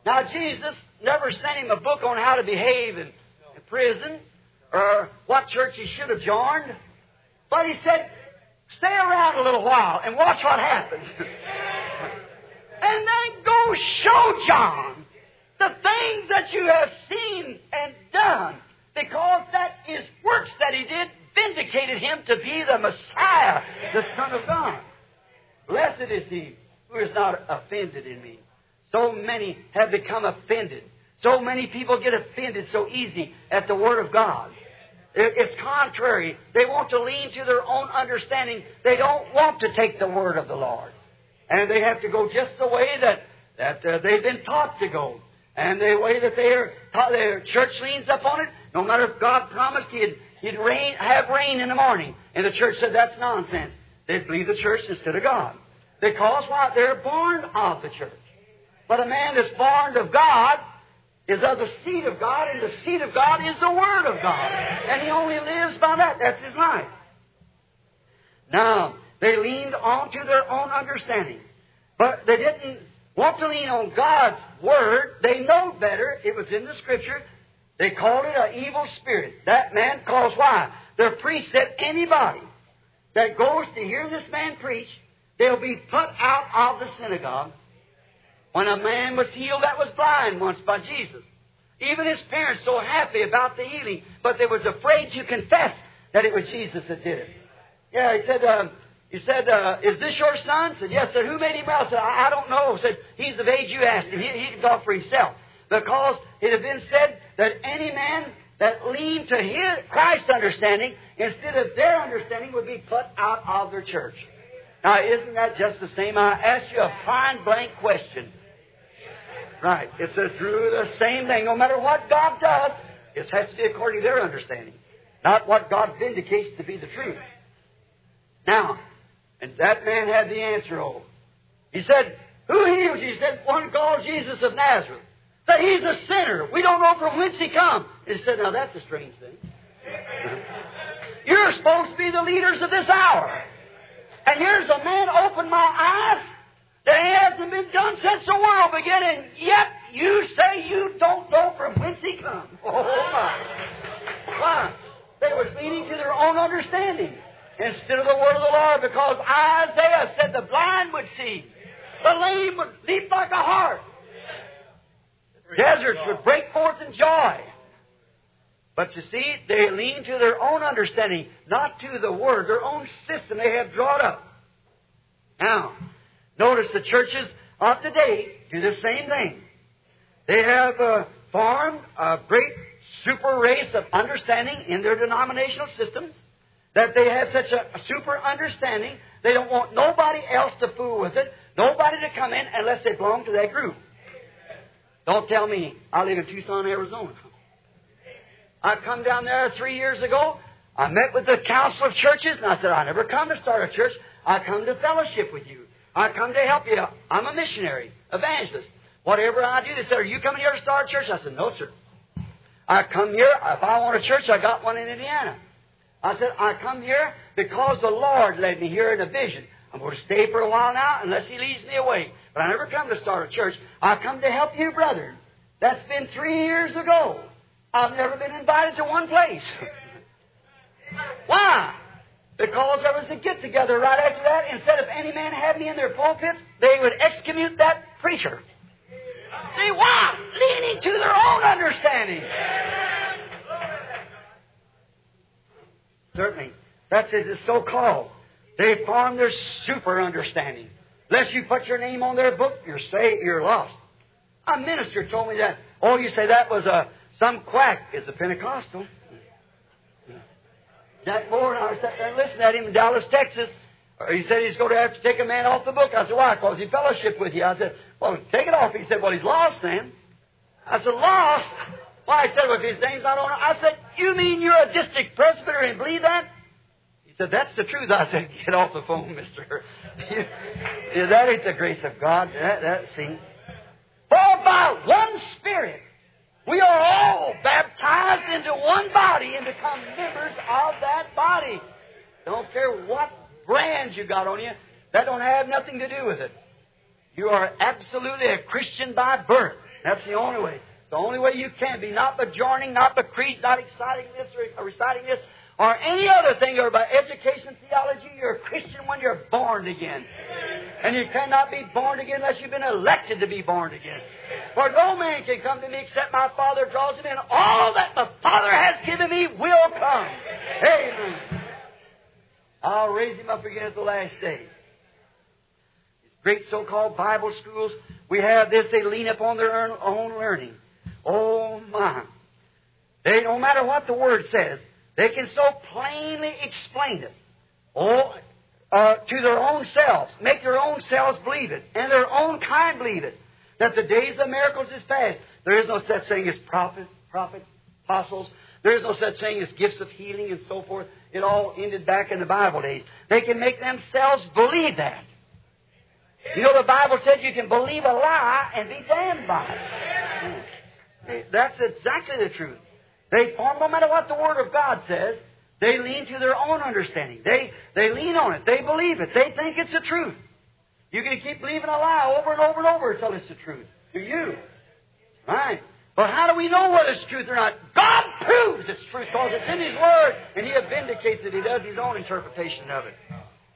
Now, Jesus never sent him a book on how to behave in, in prison or what church he should have joined. But he said, stay around a little while and watch what happens. And then go show John the things that you have seen and done, because that is works that he did vindicated him to be the Messiah, the Son of God. Blessed is he who is not offended in me. So many have become offended. So many people get offended so easy at the Word of God. It's contrary. They want to lean to their own understanding. They don't want to take the Word of the Lord. And they have to go just the way that, that uh, they've been taught to go. And the way that they're taught, their church leans up on it, no matter if God promised He'd, he'd rain, have rain in the morning. And the church said that's nonsense. They'd believe the church instead of God. Because what? They're born of the church. But a man that's born of God is of the seed of God, and the seed of God is the Word of God. And he only lives by that. That's his life. Now, they leaned on to their own understanding. But they didn't want to lean on God's Word. They know better. It was in the Scripture. They called it an evil spirit. That man caused why? Their priest said anybody that goes to hear this man preach, they'll be put out of the synagogue. When a man was healed that was blind once by Jesus. Even his parents so happy about the healing, but they was afraid to confess that it was Jesus that did it. Yeah, he said, uh, he said, uh, is this your son? Said, yes, sir. Who made him well? Said, I, I don't know. Said, he's of age, you asked him. He, he can talk for himself. Because it had been said that any man that leaned to his Christ's understanding instead of their understanding would be put out of their church. Now, isn't that just the same? I asked you a fine blank question. Right. It's a true, the same thing. No matter what God does, it has to be according to their understanding. Not what God vindicates to be the truth. Now, and that man had the answer, oh. He said, who healed you? He said, one called Jesus of Nazareth. Said, he's a sinner. We don't know from whence he come. He said, now that's a strange thing. You're supposed to be the leaders of this hour. And here's a man opened my eyes that hasn't been done since the world began, and yet you say you don't know from whence he comes. Oh, my. Why? They was leaning to their own understanding instead of the word of the Lord, because Isaiah said the blind would see, the lame would leap like a hart, deserts would break forth in joy. But you see, they lean to their own understanding, not to the Word, their own system they have drawn up. Now, notice the churches of today do the same thing. They have uh, formed a great super race of understanding in their denominational systems, that they have such a, a super understanding, they don't want nobody else to fool with it, nobody to come in unless they belong to that group. Don't tell me, I live in Tucson, Arizona. I come down there three years ago. I met with the Council of Churches, and I said, I never come to start a church. I come to fellowship with you. I come to help you. I'm a missionary, evangelist. Whatever I do, they said, are you coming here to start a church? I said, no, sir. I come here. If I want a church, I got one in Indiana. I said, I come here because the Lord led me here in a vision. I'm going to stay for a while now unless He leads me away. But I never come to start a church. I come to help you, brethren. That's been three years ago. I've never been invited to one place. Why? Because there was a get-together right after that. Instead of any man had me in their pulpits, they would excommunicate that preacher. See, why? Leaning to their own understanding. Certainly. That's it. It's so-called. They form their super understanding. Unless you put your name on their book, you're say you're lost. A minister told me that. Oh, you say that was a some quack is a Pentecostal. Jack Moore and I were sitting there and listening at him in Dallas, Texas. He said he's going to have to take a man off the book. I said, why? Because he fellowship with you. I said, well, take it off. He said, well, he's lost then. I said, lost? Why? He said, well, if his name's not on it. I said, you mean you're a district presbyter and believe that? He said, that's the truth. I said, get off the phone, mister. Yeah, that ain't the grace of God. That, that, see. For by one Spirit, we are all baptized into one body and become members of that body. Don't care what brands you got on you. That don't have nothing to do with it. You are absolutely a Christian by birth. That's the only way. The only way you can be, not by joining, not by creeds, not exciting this or reciting this, or any other thing, or by education, theology. You're a Christian when you're born again. And you cannot be born again unless you've been elected to be born again. For no man can come to me except my Father draws him in. All that the Father has given me will come. Amen. I'll raise him up again at the last day. These great so-called Bible schools, we have this, they lean upon their own learning. Oh, my. They, no matter what the Word says, they can so plainly explain it. Oh, uh, to their own selves. Make their own selves believe it. And their own kind believe it. That the days of miracles is past. There is no such thing as prophets, prophets, apostles. There is no such thing as gifts of healing and so forth. It all ended back in the Bible days. They can make themselves believe that. You know, the Bible said you can believe a lie and be damned by it. That's exactly the truth. They, no matter what the Word of God says, they lean to their own understanding. They, they lean on it. They believe it. They think it's the truth. You can keep believing a lie over and over and over until it's the truth. Do you? Right. But how do we know whether it's truth or not? God proves it's truth because it's in His Word, and He vindicates it. He does His own interpretation of it.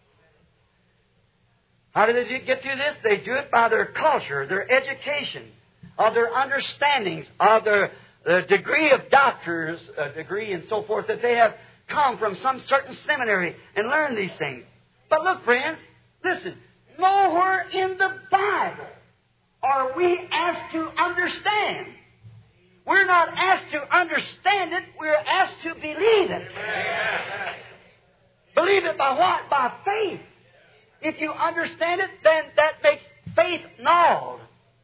How do they get through this? They do it by their culture, their education, of their understandings, of their the degree of doctors, uh, degree and so forth, that they have come from some certain seminary and learned these things. But look, friends, listen, nowhere in the Bible are we asked to understand. We're not asked to understand it, we're asked to believe it. Believe it by what? By faith. If you understand it, then that makes faith null.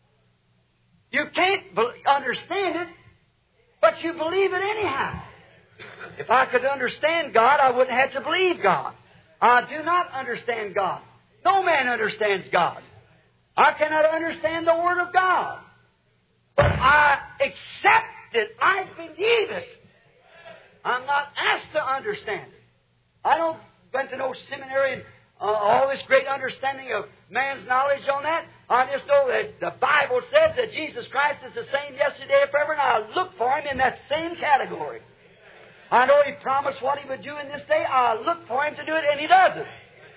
You can't be- understand it, but you believe it anyhow. If I could understand God, I wouldn't have to believe God. I do not understand God. No man understands God. I cannot understand the Word of God. But I accept it. I believe it. I'm not asked to understand it. I don't went to no seminary and uh, all this great understanding of man's knowledge on that. I just know that the Bible says that Jesus Christ is the same yesterday and forever, and I look for Him in that same category. I know He promised what He would do in this day. I look for Him to do it, and He does it.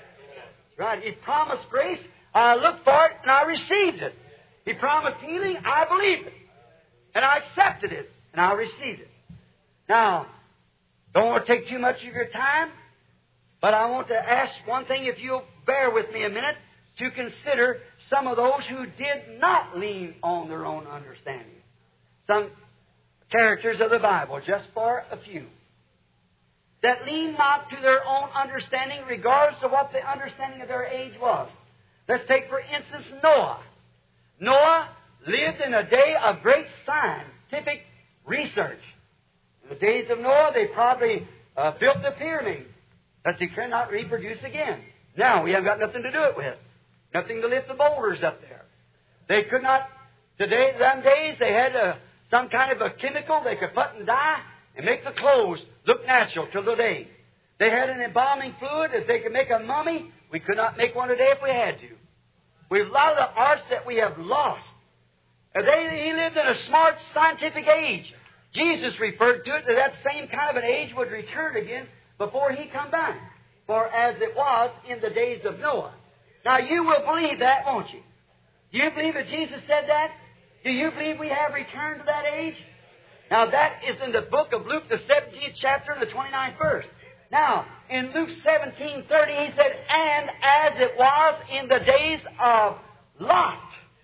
Right? He promised grace. I looked for it, and I received it. He promised healing. I believed it. And I accepted it, and I received it. Now, don't want to take too much of your time, but I want to ask one thing, if you'll bear with me a minute, to consider some of those who did not lean on their own understanding. Some characters of the Bible, just for a few. That lean not to their own understanding, regardless of what the understanding of their age was. Let's take, for instance, Noah. Noah lived in a day of great scientific research. In the days of Noah, they probably uh, built the pyramid that they cannot reproduce again. Now, we haven't got nothing to do it with. Nothing to lift the boulders up there. They could not, today, them days, they had a, some kind of a chemical they could put and dye and make the clothes look natural till today. They had an embalming fluid that they could make a mummy. We could not make one today if we had to. We have a lot of the arts that we have lost. And they, he lived in a smart scientific age. Jesus referred to it that that same kind of an age would return again before He come back. For as it was in the days of Noah. Now you will believe that, won't you? Do you believe that Jesus said that? Do you believe we have returned to that age? Now that is in the book of Luke, the seventeenth chapter and the twenty-ninth verse. Now, in Luke seventeen thirty, He said, and as it was in the days of Lot.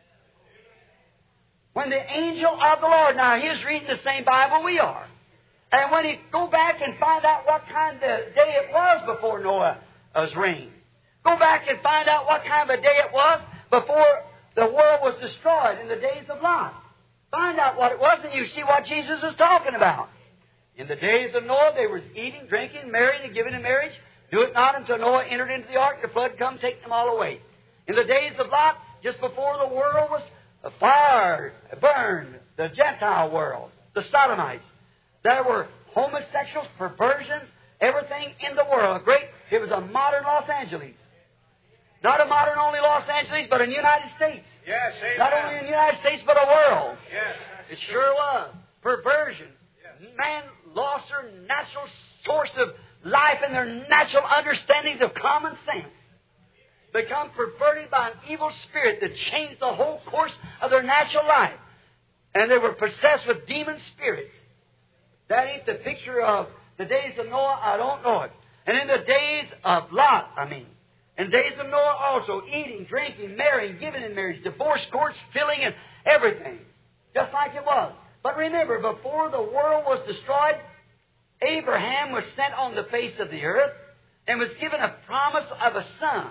When the angel of the Lord, now he's reading the same Bible we are. And when he go back and find out what kind of day it was before Noah's reign. Go back and find out what kind of a day it was before the world was destroyed in the days of Lot. Find out what it was and you see what Jesus is talking about. In the days of Noah, they were eating, drinking, marrying, and giving in marriage. Do it not until Noah entered into the ark, the flood come, take them all away. In the days of Lot, just before the world was fired, burned, the Gentile world, the Sodomites, there were homosexuals, perversions, everything in the world. Great, it was a modern Los Angeles. Not a modern only Los Angeles, but in the United States. Yes, amen. Not only in the United States, but a world. Yes. It sure was. Perversion. Yes. Man lost their natural source of life and their natural understandings of common sense. Become perverted by an evil spirit that changed the whole course of their natural life. And they were possessed with demon spirits. That ain't the picture of the days of Noah. I don't know it. And in the days of Lot, I mean. In the days of Noah also, eating, drinking, marrying, giving in marriage, divorce courts, filling, and everything. Just like it was. But remember, before the world was destroyed, Abraham was sent on the face of the earth and was given a promise of a son.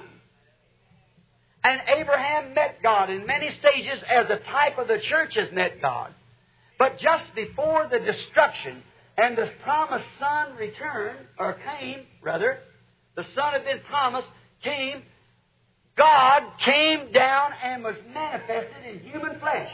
And Abraham met God in many stages as a type of the church has met God. But just before the destruction and the promised son returned, or came, rather, the son had been promised, came, God came down and was manifested in human flesh.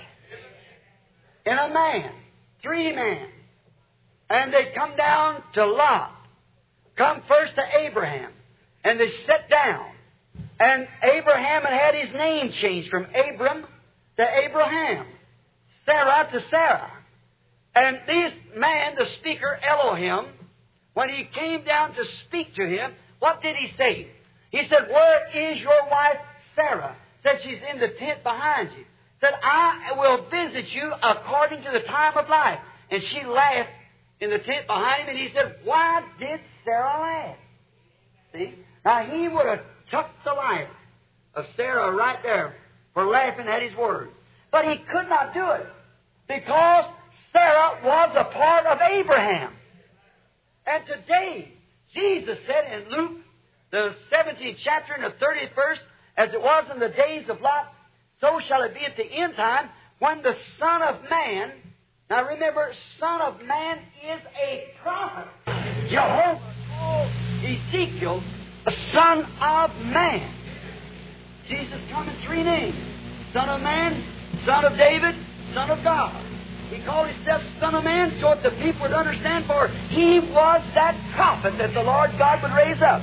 In a man, three men. And they come down to Lot. Come first to Abraham. And they sat down. And Abraham had had his name changed from Abram to Abraham. Sarah to Sarah. And this man, the speaker, Elohim, when he came down to speak to him, what did he say? He said, "Where is your wife Sarah?" Said, "She's in the tent behind you." Said, "I will visit you according to the time of life." And she laughed in the tent behind him, and he said, "Why did Sarah laugh?" See? Now, he would have took the life of Sarah right there for laughing at his word. But he could not do it because Sarah was a part of Abraham. And today, Jesus said in Luke, the seventeenth chapter and the thirtieth verse, "As it was in the days of Lot, so shall it be at the end time when the Son of Man," now remember, Son of Man is a prophet. Jehovah called Ezekiel the Son of Man. Jesus come in three names. Son of Man, Son of David, Son of God. He called himself Son of Man so that the people would understand, for he was that prophet that the Lord God would raise up.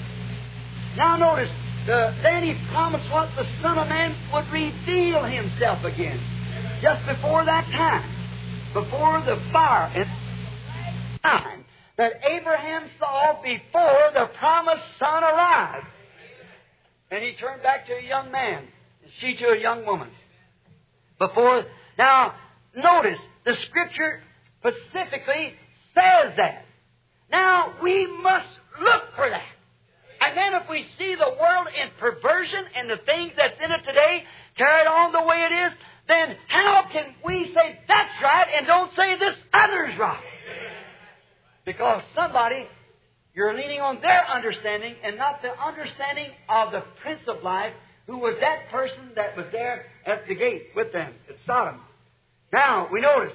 Now notice, the, then he promised what the Son of Man would reveal himself again. Just before that time, before the fire, and time that Abraham saw before the promised Son arrived. And he turned back to a young man, and she to a young woman. Before, now, notice, the Scripture specifically says that. Now, we must look for that. And then if we see the world in perversion and the things that's in it today carried on the way it is, then how can we say that's right and don't say this other's right? Because somebody, you're leaning on their understanding and not the understanding of the Prince of Life, who was that person that was there at the gate with them at Sodom. Now, we notice,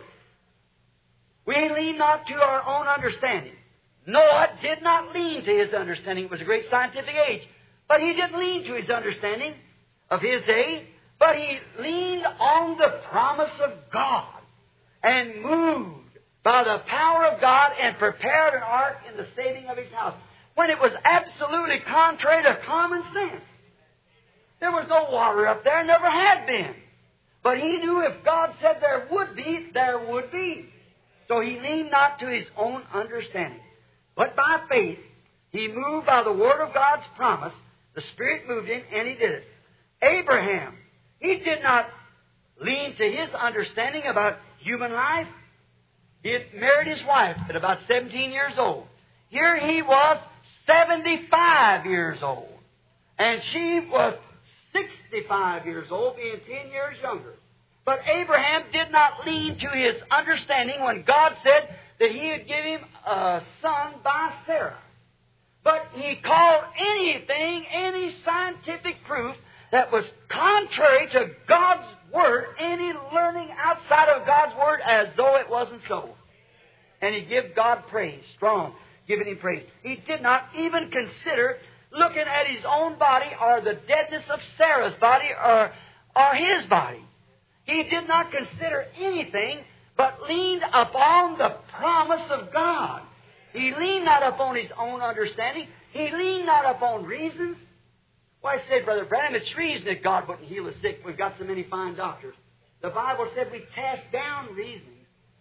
we lean not to our own understanding. Noah did not lean to his understanding. It was a great scientific age. But he didn't lean to his understanding of his day, but he leaned on the promise of God and moved by the power of God and prepared an ark in the saving of his house, when it was absolutely contrary to common sense. There was no water up there, never had been. But he knew if God said there would be, there would be. So he leaned not to his own understanding, but by faith he moved by the word of God's promise. The Spirit moved him, and he did it. Abraham, he did not lean to his understanding about human life. He had married his wife at about seventeen years old. Here he was seventy-five years old. And she was sixty-five years old, being ten years younger. But Abraham did not lean to his understanding when God said that he would give him a son by Sarah. But he called anything, any scientific proof that was contrary to God's Word, any learning outside of God's Word, as though it wasn't so. And he gave God praise, strong, giving him praise. He did not even consider looking at his own body or the deadness of Sarah's body or, or his body. He did not consider anything but leaned upon the promise of God. He leaned not upon his own understanding. He leaned not upon reasons. Well, why I say, Brother Branham, it's reason that God wouldn't heal the sick. We've got so many fine doctors. The Bible said we cast down reasoning.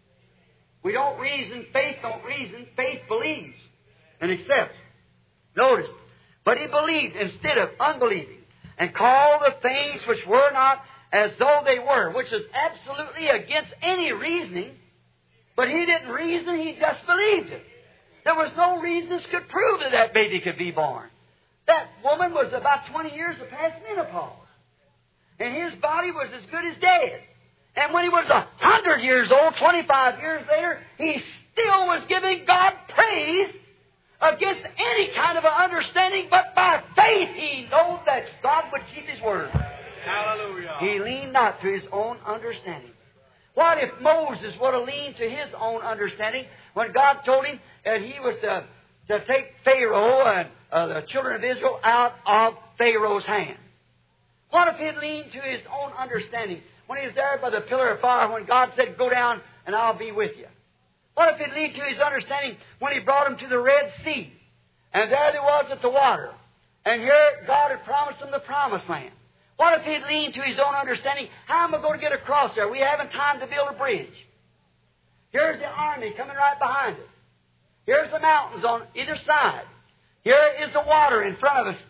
We don't reason. Faith don't reason. Faith believes and accepts. Notice, but he believed instead of unbelieving, and called the things which were not as though they were, which is absolutely against any reasoning. But he didn't reason, he just believed it. There was no reasons could prove that that baby could be born. That woman was about twenty years past menopause. And his body was as good as dead. And when he was a hundred years old, twenty-five years later, he still was giving God praise against any kind of an understanding, but by faith he knew that God would keep His word. Hallelujah. He leaned not to his own understanding. What if Moses would have leaned to his own understanding when God told him that he was to, to take Pharaoh and uh, the children of Israel out of Pharaoh's hand? What if he'd leaned to his own understanding when he was there by the pillar of fire when God said, go down and I'll be with you? What if he'd leaned to his understanding when He brought him to the Red Sea? And there they was at the water. And here God had promised him the promised land. What if he'd leaned to his own understanding? How am I going to get across there? We haven't time to build a bridge. Here's the army coming right behind us. Here's the mountains on either side. Here is the water in front of us.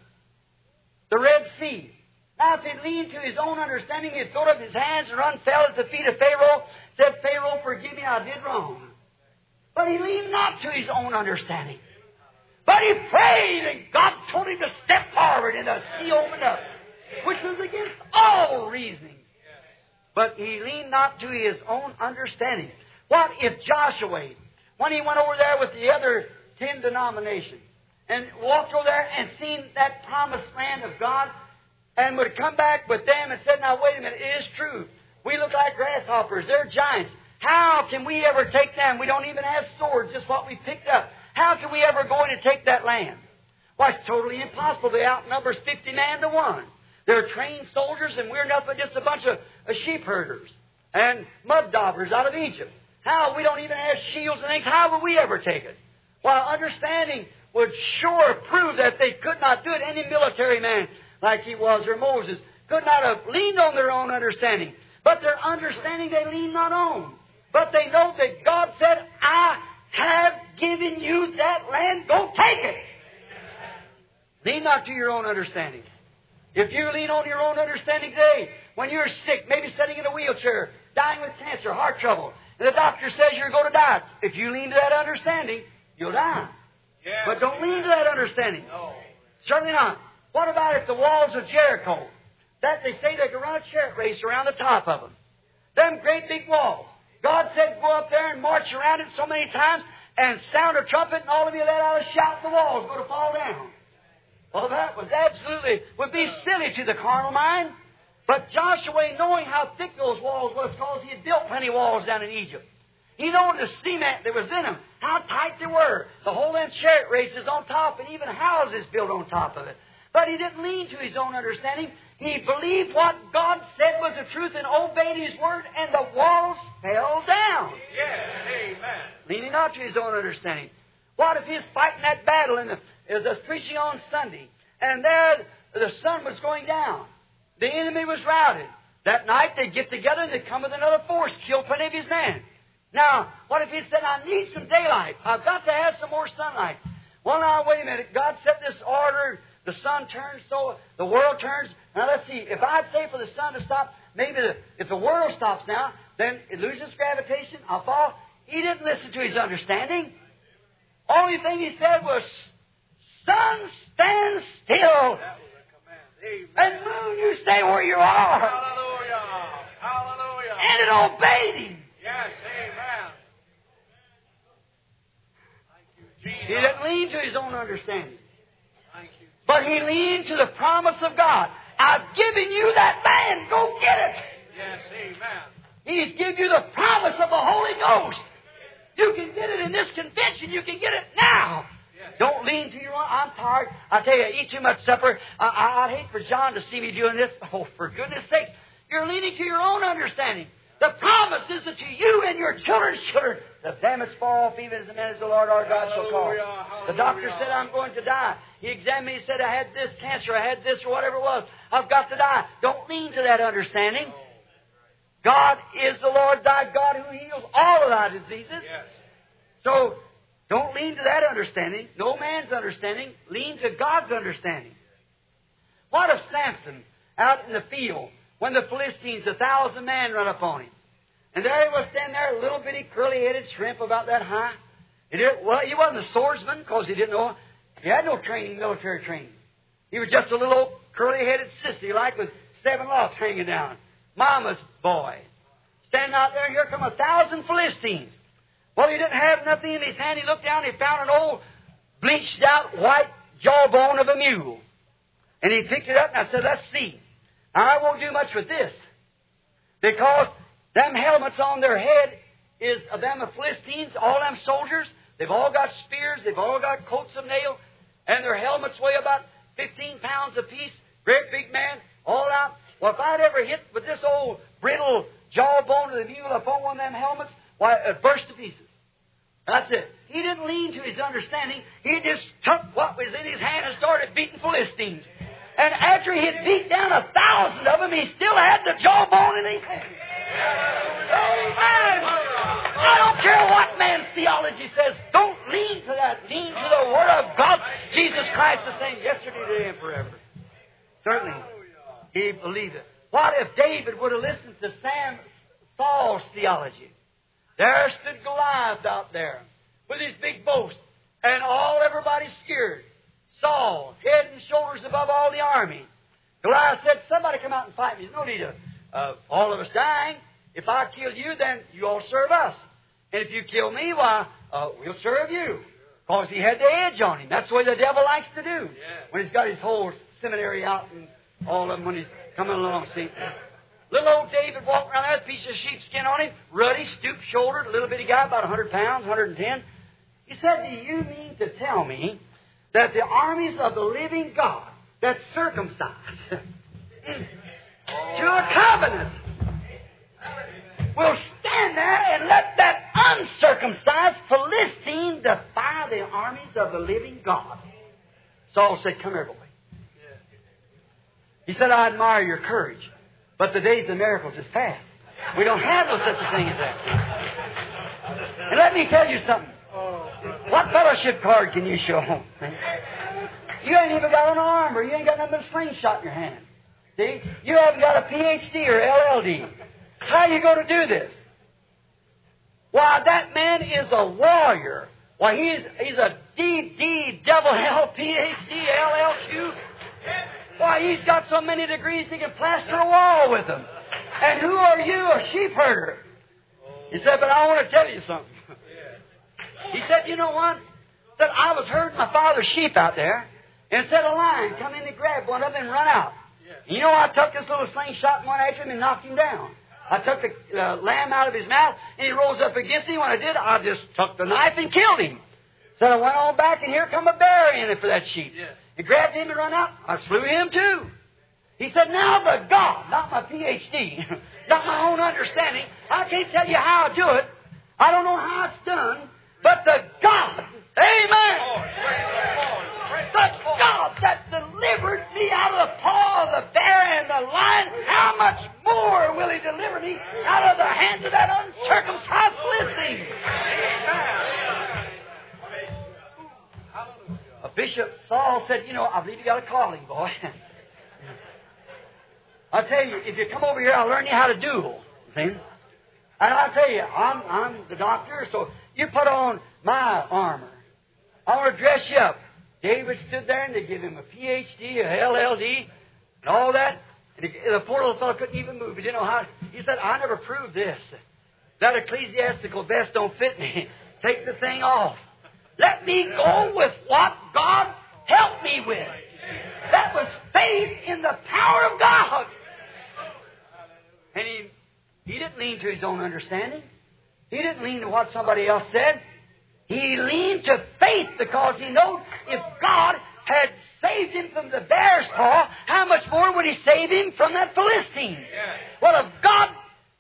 The Red Sea. Now, if he'd leaned to his own understanding, he'd throw up his hands and run, fell at the feet of Pharaoh, said, Pharaoh, forgive me, I did wrong. But he leaned not to his own understanding. But he prayed, and God told him to step forward, and the sea opened up, which was against all reasonings. But he leaned not to his own understanding. What if Joshua, when he went over there with the other ten denominations, and walked over there and seen that promised land of God, and would come back with them and said, now wait a minute, it is true. We look like grasshoppers. They're giants. How can we ever take them? We don't even have swords, just what we picked up. How can we ever go in and take that land? Well, it's totally impossible. They outnumber fifty man to one. They're trained soldiers, and we're nothing but just a bunch of, of sheep herders and mud daubers out of Egypt. How? We don't even have shields and things. How would we ever take it? While understanding would sure prove that they could not do it. Any military man like he was, or Moses, could not have leaned on their own understanding. But their understanding they lean not on. But they know that God said, I have given you that land. Go take it. Lean not to your own understanding. If you lean on your own understanding today, when you're sick, maybe sitting in a wheelchair, dying with cancer, heart trouble, and the doctor says you're going to die, if you lean to that understanding, you'll die. Yes. But don't lean to that understanding. No. Certainly not. What about if the walls of Jericho, that they say they can run a chariot race around the top of them? Them great big walls. God said go up there and march around it so many times and sound a trumpet, and all of you let out a shout, the wall's going to fall down. Well, that was absolutely, would be silly to the carnal mind. But Joshua, knowing how thick those walls was, because he had built plenty walls down in Egypt. He knew the cement that was in them, how tight they were. The whole them chariot races on top, and even houses built on top of it. But he didn't lean to his own understanding. He believed what God said was the truth and obeyed His word, and the walls fell down. Yes, amen. Leaning not to his own understanding. What if he's fighting that battle and as I was preaching on Sunday, and there the sun was going down. The enemy was routed. That night they'd get together and they'd come with another force, kill plenty of his men. Now, what if he said, I need some daylight. I've got to have some more sunlight. Well, now, wait a minute. God set this order. The sun turns so the world turns. Now, let's see. If I'd say for the sun to stop, maybe the, if the world stops now, then it loses gravitation. I'll fall. He didn't listen to his understanding. Only thing he said was, sun, stand still. That was a command. Amen. And moon, you stay where you are. Hallelujah. Hallelujah. And it obeyed him. Yes, amen. Thank you, Jesus. He didn't lean to his own understanding. Thank you. But he leaned to the promise of God. I've given you that land. Go get it. Yes, amen. He's given you the promise of the Holy Ghost. You can get it in this convention. You can get it now. Yes. Don't lean to your own. I'm tired. I tell you, I eat too much supper. I, I, I'd hate for John to see me doing this. Oh, for goodness sake. You're leaning to your own understanding. The promise is to you and your children's children. The damned fall off even as the man as the Lord our God shall call. The doctor said, I'm going to die. He examined me and said, I had this cancer, I had this, or whatever it was. I've got to die. Don't lean to that understanding. God is the Lord thy God who heals all of thy diseases. So, don't lean to that understanding. No man's understanding. Lean to God's understanding. What if Samson, out in the field, when the Philistines, a thousand men run upon him, and there he was standing there, a little bitty curly-headed shrimp about that high. He didn't, well, he wasn't a swordsman because he didn't know. He had no training, military training. He was just a little old curly-headed sissy like with seven locks hanging down. Mama's boy. Standing out there, and here come a thousand Philistines. Well, he didn't have nothing in his hand. He looked down, he found an old bleached out white jawbone of a mule. And he picked it up, and I said, let's see. Now, I won't do much with this. Because them helmets on their head is of them of Philistines, all them soldiers. They've all got spears, they've all got coats of nail, and their helmets weigh about fifteen pounds apiece. Great big man, all out. Well, if I'd ever hit with this old brittle jawbone of the mule upon one of them helmets, why, it burst to pieces. That's it. He didn't lean to his understanding. He just took what was in his hand and started beating Philistines. And after he had beat down a thousand of them, he still had the jawbone in his hand. Amen. I don't care what man's theology says. Don't lean to that. Lean to the Word of God. Jesus Christ the same yesterday, today, and forever. Certainly, he believed it. What if David would have listened to Sam Saul's theology? There stood Goliath out there with his big boast, and all everybody's scared. Saul, head and shoulders above all the army. Goliath said, somebody come out and fight me. There's no need of uh, all of us dying. If I kill you, then you all serve us. And if you kill me, why, uh, we'll serve you. Because he had the edge on him. That's the way the devil likes to do. Yeah. When he's got his whole seminary out and all of them when he's coming along. See, little old David walking around there with a piece of sheepskin on him, ruddy, stoop-shouldered, little bitty guy, about one hundred pounds, one hundred ten. He said, do you mean to tell me that the armies of the living God that's circumcised to a covenant will stand there and let that uncircumcised Philistine defy the armies of the living God? Saul said, come here, boy. He said, I admire your courage, but the days of miracles is past. We don't have no such a thing as that. And let me tell you something. What fellowship card can you show? You ain't even got an arm, or you ain't got nothing but a slingshot in your hand. See? You haven't got a P H D or L L D. How are you going to do this? Why, that man is a warrior. Why, he's, he's a D D, double L, P H D, L L Q. Why, he's got so many degrees he can plaster a wall with them. And who are you, a sheep herder? He said, but I want to tell you something. He said, you know what? He said, I was herding my father's sheep out there, and said a lion come in and grab one of them and run out. And you know, I took this little slingshot and went after him and knocked him down. I took the uh, lamb out of his mouth, and he rose up against me. When I did, I just took the knife and killed him. So I went on back, and here come a bear in it for that sheep. He grabbed him and run out. I slew him too. He said, now the God, not my P H D, not my own understanding, I can't tell you how I do it. I don't know how it's done, but the God, amen, the God that delivered me out of the paw of the bear and the lion, how much more will He deliver me out of the hands of that uncircumcised Philistine? A Bishop Saul said, you know, I believe you got a calling, boy. I'll tell you, if you come over here, I'll learn you how to duel. See? And I'll tell you, I'm, I'm the doctor, so you put on my armor. I want to dress you up. David stood there, and they give him a P H D, a L L D, and all that. And the poor little fellow couldn't even move. He didn't know how. He said, I never proved this. That ecclesiastical vest don't fit me. Take the thing off. Let me go with what God helped me with. That was faith in the power of God. And he, he didn't lean to his own understanding. He didn't lean to what somebody else said. He leaned to faith because he knows if God had saved him from the bear's paw, how much more would He save him from that Philistine? Well, if God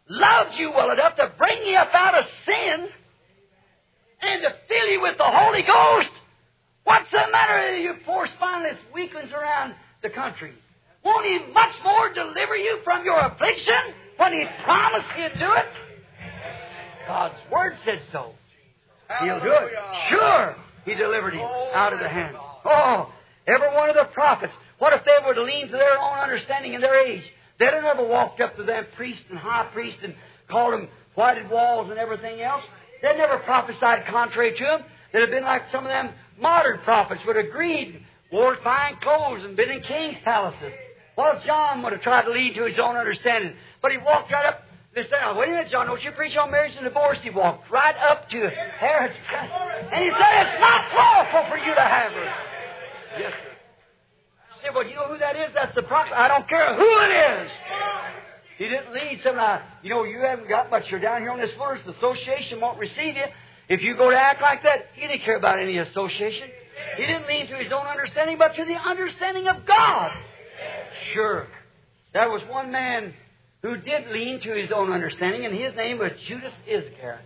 loved you well enough to bring you up out of sin and to fill you with the Holy Ghost. What's the matter with you poor spineless weaklings around the country? Won't He much more deliver you from your affliction when He promised He'd do it? God's Word said so. He'll do it. Sure, He delivered him out of the hand. Oh, every one of the prophets, what if they were to lean to their own understanding in their age? They'd have never walked up to them priests and high priests and called them whited walls and everything else. They'd never prophesied contrary to them. They'd have been like some of them modern prophets would have agreed, wore fine clothes and been in king's palaces. What if John would have tried to lead to his own understanding? But he walked right up. They said, oh, wait a minute, John, don't you preach on marriage and divorce? He walked right up to Herod's palace. And he said, it's not lawful for you to have her. Yes, sir. He said, well, you know who that is? That's the prophet. I don't care who it is. He didn't lead some, uh, you know, you haven't got much. You're down here on this wilderness. The association won't receive you. If you go to act like that, he didn't care about any association. He didn't lean to his own understanding, but to the understanding of God. Sure. There was one man who did lean to his own understanding, and his name was Judas Iscariot.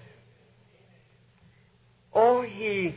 Oh, he...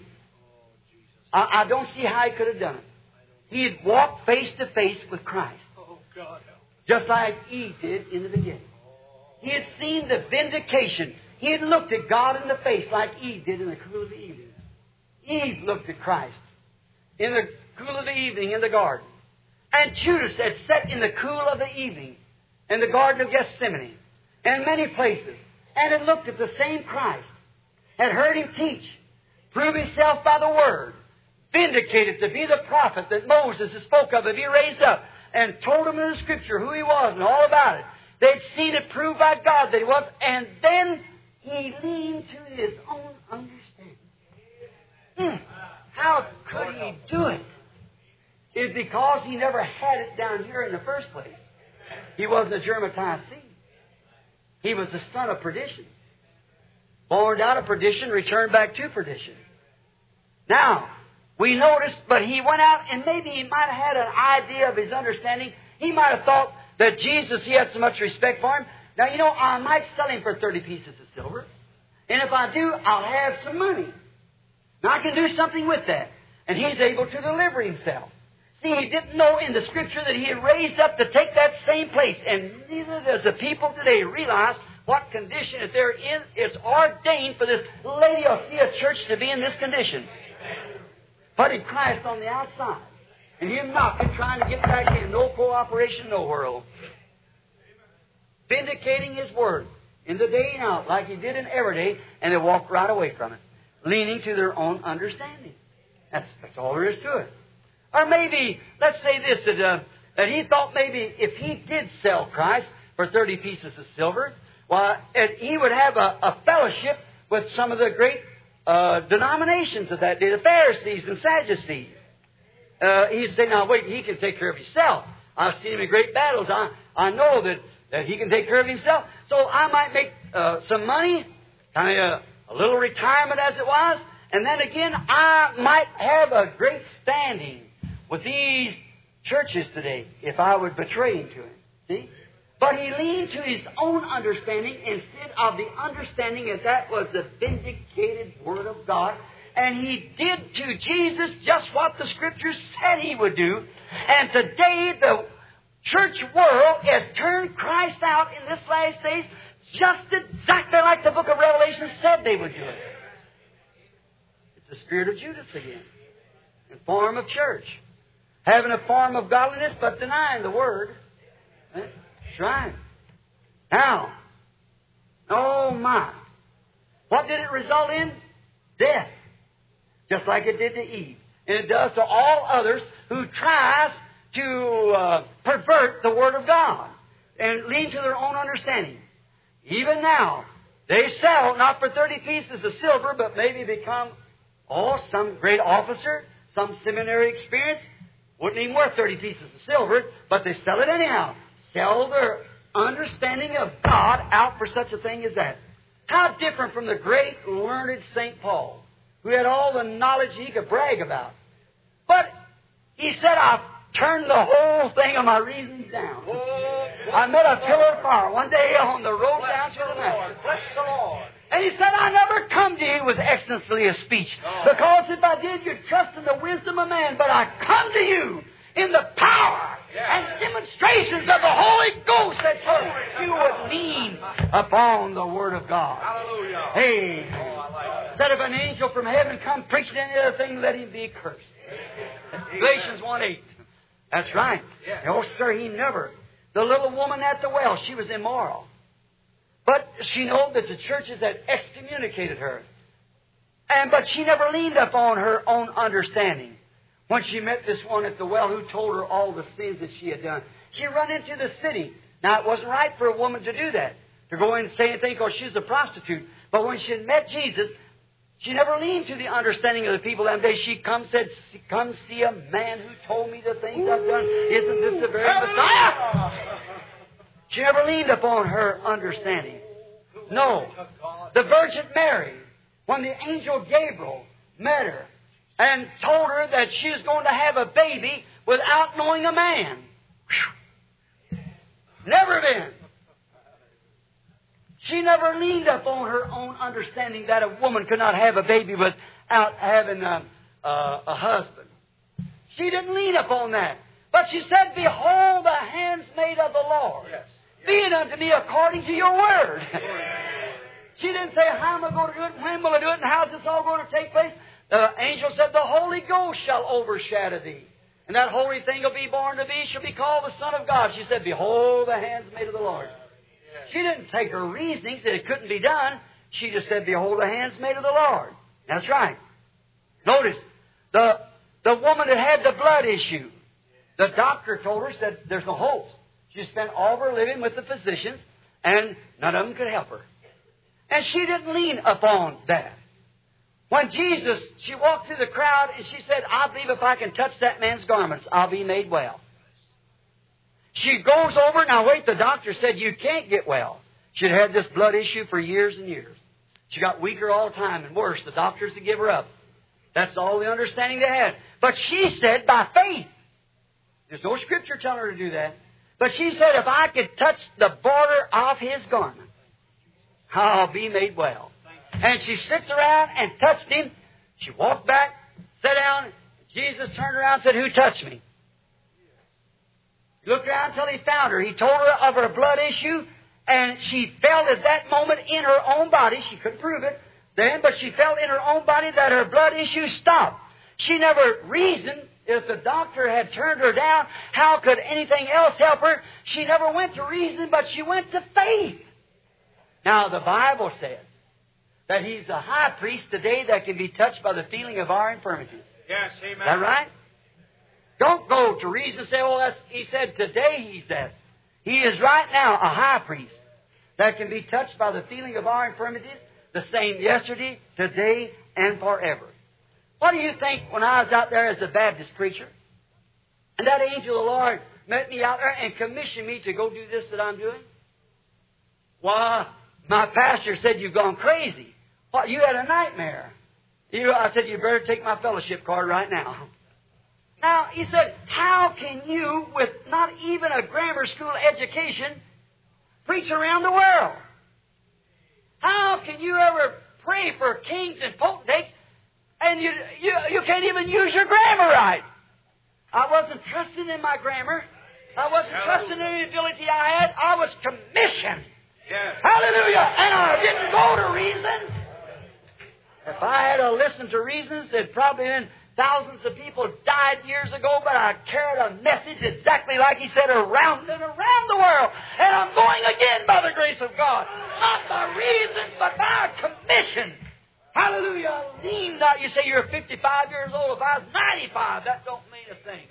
I, I don't see how he could have done it. He had walked face to face with Christ. Just like Eve did in the beginning. He had seen the vindication. He had looked at God in the face like Eve did in the cool of the evening. Eve looked at Christ in the cool of the evening in the garden. And Judas had sat in the cool of the evening in the Garden of Gethsemane and many places and had looked at the same Christ, had heard Him teach, prove Himself by the Word, vindicated to be the prophet that Moses spoke of, that He raised up, and told them in the Scripture who He was and all about it. They'd seen it proved by God that He was, and then He leaned to His own understanding. Hmm. How could He do it? It's because He never had it down here in the first place. He wasn't a germatized seed. He was the son of perdition. Born out of perdition, returned back to perdition. Now, we noticed, but he went out and maybe he might have had an idea of his understanding. He might have thought that Jesus, he had so much respect for Him. Now, you know, I might sell Him for thirty pieces of silver. And if I do, I'll have some money. Now, I can do something with that. And He's able to deliver Himself. See, he didn't know in the Scripture that He had raised up to take that same place. And neither does the people today realize what condition that they're in. It's ordained for this Laodicea church to be in this condition. Putting Christ on the outside. And Him knocking, trying to get back in. No cooperation, no world. Vindicating His Word in the day and out like He did in every day. And they walk right away from it. Leaning to their own understanding. That's, that's all there is to it. Or maybe, let's say this, that, uh, that he thought maybe if he did sell Christ for thirty pieces of silver, well, it, he would have a, a fellowship with some of the great uh, denominations of that day, the Pharisees and Sadducees. Uh, he'd say, now wait, he can take care of himself. I've seen him in great battles. I, I know that, that he can take care of himself. So I might make uh, some money, kind of a, a little retirement as it was, and then again, I might have a great standing with these churches today if I would betray Him to Him. See? But he leaned to his own understanding instead of the understanding that that was the vindicated Word of God. And he did to Jesus just what the Scriptures said He would do. And today the church world has turned Christ out in this last days just exactly like the book of Revelation said they would do it. It's the spirit of Judas again. In form of church. Having a form of godliness, but denying the Word. That's right. Now, oh my. What did it result in? Death. Just like it did to Eve. And it does to all others who tries to uh, pervert the Word of God and lean to their own understanding. Even now, they sell not for thirty pieces of silver, but maybe become, oh, some great officer, some seminary experience. Wouldn't even worth thirty pieces of silver, but they sell it anyhow. Sell their understanding of God out for such a thing as that. How different from the great learned Saint Paul, who had all the knowledge he could brag about. But he said, I've turned the whole thing of my reasons down. Oh, I met a pillar of fire one day on the road down bless to the the Lord. mountain. Bless the Lord. And he said, I never come to you with excellency of speech, because if I did, you'd trust in the wisdom of man. But I come to you in the power and demonstrations of the Holy Ghost, that you would lean upon the Word of God. Hallelujah. Hey, Oh, I like that. said if an angel from heaven come preaching any other thing, let him be cursed. Galatians one eight. That's right. Yeah. Oh, sir, he never. The little woman at the well, she was immoral. But she knew that the churches had excommunicated her. And but she never leaned upon her own understanding. When she met this one at the well who told her all the sins that she had done, she run into the city. Now, it wasn't right for a woman to do that, to go in and say anything because she's a prostitute. But when she had met Jesus, she never leaned to the understanding of the people that day. She come said, come see a man who told me the things I've done. Isn't this the very Messiah? She never leaned upon her understanding. No. The Virgin Mary, when the angel Gabriel met her and told her that she was going to have a baby without knowing a man. Whew. Never been. She never leaned upon her own understanding that a woman could not have a baby without having a, a, a husband. She didn't lean upon that. But she said, behold, the handmaid of the Lord. Yes. Be it unto me according to your word. She didn't say, how am I going to do it? When will I do it? And how's this all going to take place? The angel said, the Holy Ghost shall overshadow thee. And that holy thing will be born to be, shall be called the Son of God. She said, behold, the handmaid of the Lord. She didn't take her reasonings that it couldn't be done. She just said, behold, the handmaid of the Lord. That's right. Notice, the, the woman that had the blood issue, the doctor told her, said, there's no hope. She spent all of her living with the physicians, and none of them could help her. And she didn't lean upon that. When Jesus, she walked through the crowd, and she said, I believe if I can touch that man's garments, I'll be made well. She goes over, now wait, the doctor said, you can't get well. She'd had this blood issue for years and years. She got weaker all the time, and worse, the doctors would give her up. That's all the understanding they had. But she said, by faith. There's no scripture telling her to do that. But she said, if I could touch the border of his garment, I'll be made well. And she sits around and touched him. She walked back, sat down. Jesus turned around and said, who touched me? He looked around until he found her. He told her of her blood issue, and she felt at that moment in her own body, she couldn't prove it then, but she felt in her own body that her blood issue stopped. She never reasoned. If the doctor had turned her down, how could anything else help her? She never went to reason, but she went to faith. Now, the Bible says that He's the high priest today that can be touched by the feeling of our infirmities. Yes, amen. Is that right? Don't go to reason and say, oh, that's, He said today He's that. He is right now a high priest that can be touched by the feeling of our infirmities, the same yesterday, today, and forever. What do you think when I was out there as a Baptist preacher, and that angel of the Lord met me out there and commissioned me to go do this that I'm doing? Why, my pastor said, you've gone crazy. What, you had a nightmare. You, I said, you better take my fellowship card right now. Now, he said, how can you, with not even a grammar school education, preach around the world? How can you ever pray for kings and potentates and you, you, you can't even use your grammar right? I wasn't trusting in my grammar. I wasn't trusting in the ability I had. I was commissioned. Yes. Hallelujah. And I didn't go to reasons. If I had to listen to reasons, there'd probably been thousands of people died years ago, but I carried a message exactly like He said, around and around the world. And I'm going again by the grace of God. Not by reasons, but by commission. Hallelujah. Lean not. You say you're fifty-five years old. If I was ninety-five, that don't mean a thing.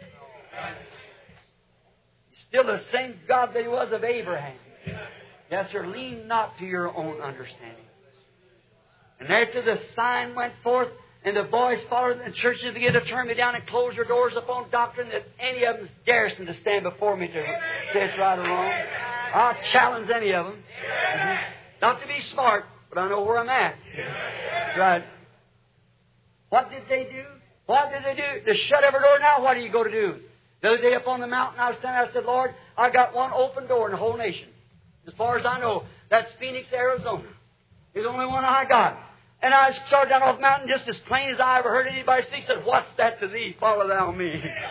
He's still the same God that He was of Abraham. Yes, sir. Lean not to your own understanding. And after the sign went forth, and the boys followed, and churches began to turn me down and close their doors upon doctrine, that any of them daresn't to stand before me to say it's right or wrong. I'll challenge any of them. Mm-hmm. Not to be smart, but I know where I'm at. That's right. What did they do? What did they do? To shut every door. Now what do you go to do? The other day up on the mountain, I was standing there, I said, Lord, I got one open door in the whole nation. As far as I know, that's Phoenix, Arizona. It's the only one I got. And I started down off the mountain just as plain as I ever heard anybody speak. Said, what's that to thee? Follow thou me.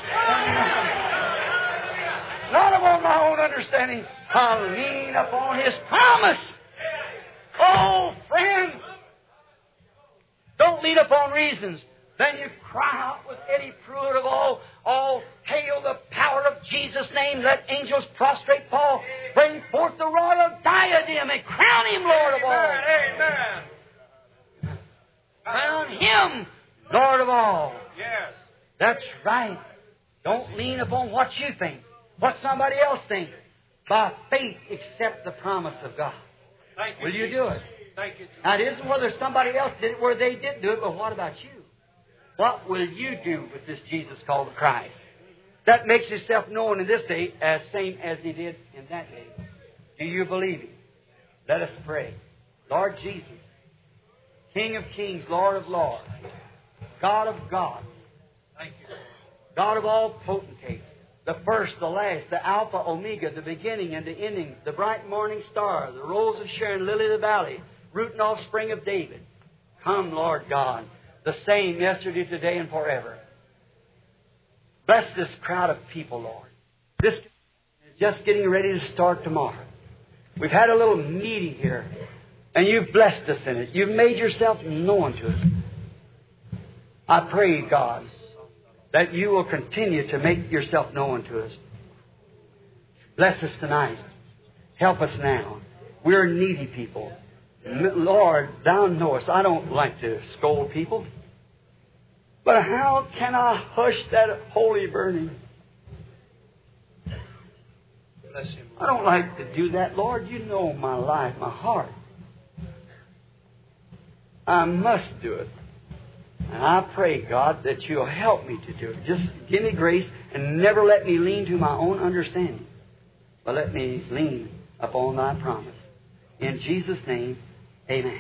Not upon my own understanding. I'll lean upon His promise. Oh, friend. Don't lean upon reasons. Then you cry out with Eddie Pruitt of all, all hail the power of Jesus' name. Let angels prostrate fall. Bring forth the royal diadem and crown Him Lord of all. Amen. Crown Him Lord of all. Yes. That's right. Don't lean upon what you think, what somebody else thinks. By faith, accept the promise of God. Thank you, Will you Jesus. do it? Thank you, Jesus. Now, it isn't whether somebody else did it where they did do it, but what about you? What will you do with this Jesus called Christ? That makes Himself known in this day as same as He did in that day. Do you believe Him? Let us pray. Lord Jesus, King of kings, Lord of lords, God of gods, Thank you. God of all potentates, the first, the last, the Alpha, Omega, the beginning and the ending, the bright morning star, the rose of Sharon, lily of the valley, root and offspring of David. Come, Lord God, the same yesterday, today, and forever. Bless this crowd of people, Lord. This is just getting ready to start tomorrow. We've had a little meeting here, and You've blessed us in it. You've made Yourself known to us. I pray, God, that You will continue to make Yourself known to us. Bless us tonight. Help us now. We're needy people. Lord, Thou knowest, I don't like to scold people. But how can I hush that holy burning? Bless Him. I don't like to do that, Lord. You know my life, my heart. I must do it. And I pray, God, that You'll help me to do it. Just give me grace and never let me lean to my own understanding, but let me lean upon Thy promise. In Jesus' name, amen.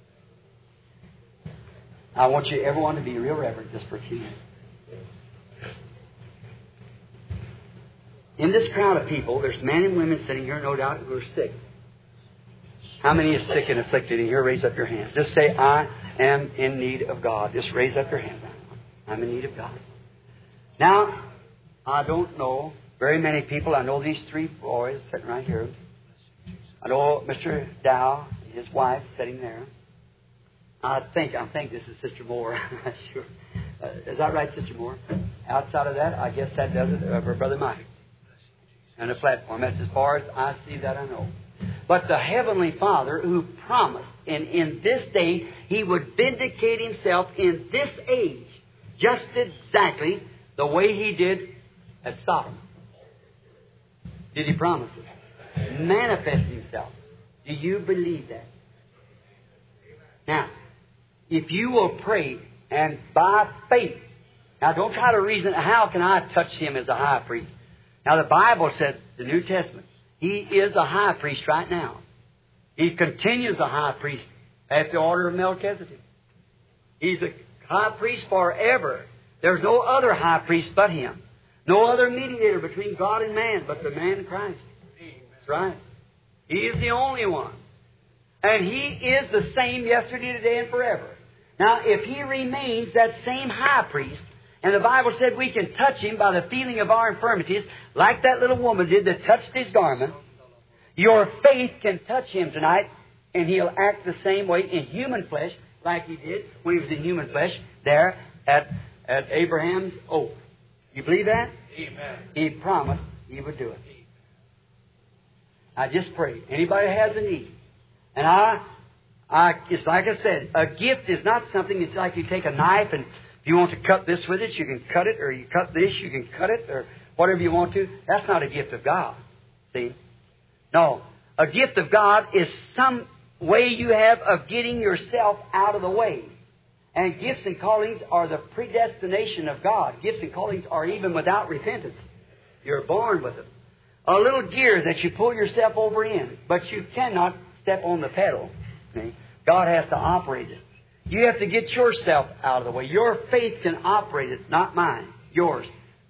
I want you, everyone, to be real reverent just for a few minutes. In this crowd of people, there's men and women sitting here, no doubt, who are sick. How many is sick and afflicted in here? Raise up your hands. Just say, I am in need of God. Just raise up your hand. I'm in need of God. Now, I don't know very many people. I know these three boys sitting right here. I know Mister Dow, his wife, sitting there. I think, I think this is Sister Moore. I'm not sure. Uh, is that right, Sister Moore? Outside of that, I guess that does it uh, for Brother Mike. And the platform. That's as far as I see that I know. But the Heavenly Father who promised, and in this day He would vindicate Himself in this age, just exactly the way He did at Sodom. Did He promise it? Manifest Himself. Do you believe that? Now, if you will pray and by faith, now don't try to reason, how can I touch Him as a high priest? Now the Bible said, the New Testament, He is a high priest right now. He continues a high priest at the order of Melchizedek. He's a high priest forever. There's no other high priest but Him. No other mediator between God and man but the man Christ. That's right. He is the only one. And He is the same yesterday, today, and forever. Now, if He remains that same high priest, and the Bible said we can touch Him by the feeling of our infirmities, like that little woman did that touched His garment, your faith can touch Him tonight, and He'll act the same way in human flesh, like He did when He was in human flesh there at, at Abraham's oak. You believe that? Amen. He promised He would do it. I just pray. Anybody has a need. And I, I, it's like I said, a gift is not something that's like you take a knife and if you want to cut this with it, you can cut it, or you cut this, you can cut it, or whatever you want to. That's not a gift of God. See? No. A gift of God is some way you have of getting yourself out of the way. And gifts and callings are the predestination of God. Gifts and callings are even without repentance. You're born with them. A little gear that you pull yourself over in, but you cannot step on the pedal. See? God has to operate it. You have to get yourself out of the way. Your faith can operate it, not mine, yours.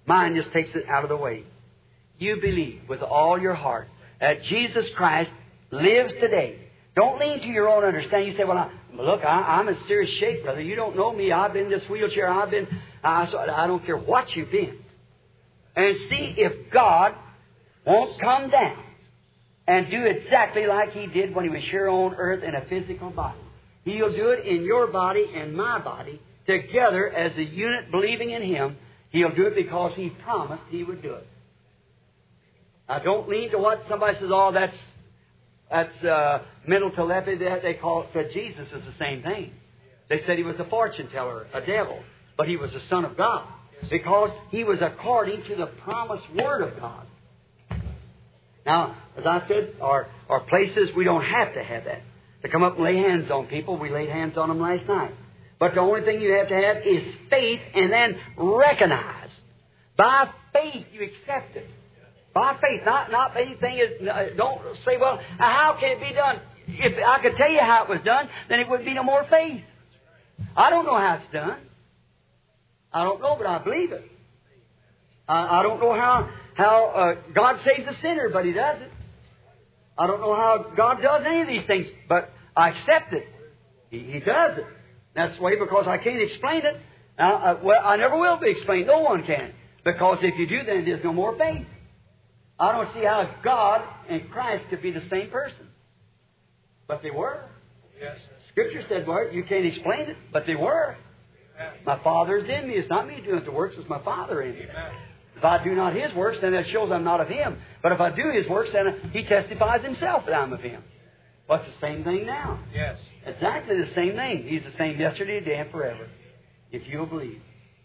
Mine just takes it out of the way. You believe with all your heart that Jesus Christ lives today. Don't lean to your own understanding. You say, well, I, look, I, I'm in serious shape, brother. You don't know me. I've been in this wheelchair. I've been, I, so I don't care what you've been. And see if God won't come down and do exactly like He did when He was here on earth in a physical body. He'll do it in your body and my body together as a unit believing in Him. He'll do it because He promised He would do it. Now, don't lean to what somebody says, oh, that's that's uh, mental telepathy. That they call it, said Jesus is the same thing. They said He was a fortune teller, a devil, but He was the Son of God because He was according to the promised Word of God. Now, as I said, our, our places, we don't have to have that. To come up and lay hands on people, we laid hands on them last night. But the only thing you have to have is faith and then recognize. By faith, you accept it. By faith, not, not anything is, don't say, well, how can it be done? If I could tell you how it was done, then it would be no more faith. I don't know how it's done. I don't know, but I believe it. I, I don't know how, how uh, God saves a sinner, but He does it. I don't know how God does any of these things, but I accept it. He, he does it. That's the way because I can't explain it. Now, uh, well, I never will be explained. No one can. Because if you do, then there's no more faith. I don't see how God and Christ could be the same person. But they were. Yes. Scripture said, well, you can't explain it, but they were. Amen. My Father is in me. It's not me doing the works, it's my Father in me. Amen. If I do not His works, then that shows I'm not of Him. But if I do His works, then He testifies Himself that I'm of Him. Well, it's the same thing now. Yes. Exactly the same thing. He's the same yesterday, today, and forever. If you'll believe.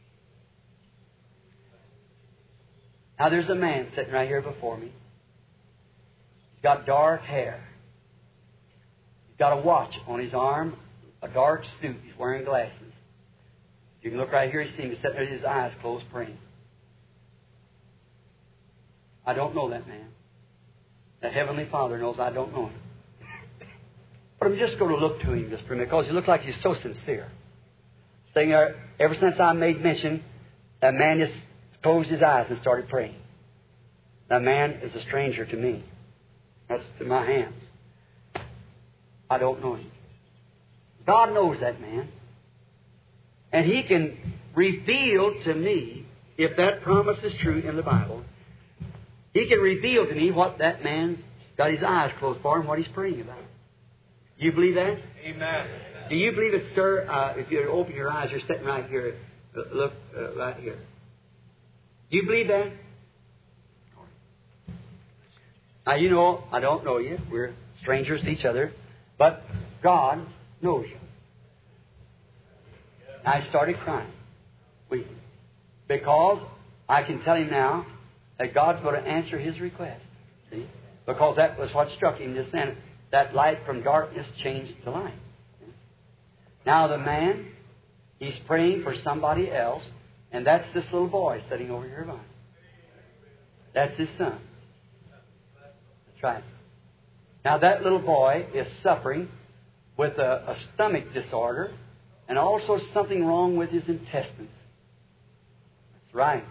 Now, there's a man sitting right here before me. He's got dark hair. He's got a watch on his arm, a dark suit. He's wearing glasses. You can look right here and see him sitting there with his eyes closed praying. I don't know that man. The Heavenly Father knows I don't know him. But I'm just going to look to him just for a minute because he looks like he's so sincere. Saying, uh, ever since I made mention, that man just closed his eyes and started praying. That man is a stranger to me. That's to my hands. I don't know him. God knows that man. And He can reveal to me, if that promise is true in the Bible, He can reveal to me what that man's got his eyes closed for and what he's praying about. You believe that? Amen. Do you believe it, sir? Uh, if you open your eyes, you're sitting right here. Look, uh, right here. Do you believe that? Now, you know, I don't know you. We're strangers to each other. But God knows you. I started crying, weeping. Because I can tell him now that God's going to answer his request. See? Because that was what struck him just then. That light from darkness changed to light. Now the man, he's praying for somebody else, and that's this little boy sitting over here by. That's his son. That's right. Now that little boy is suffering with a, a stomach disorder and also something wrong with his intestines. That's right.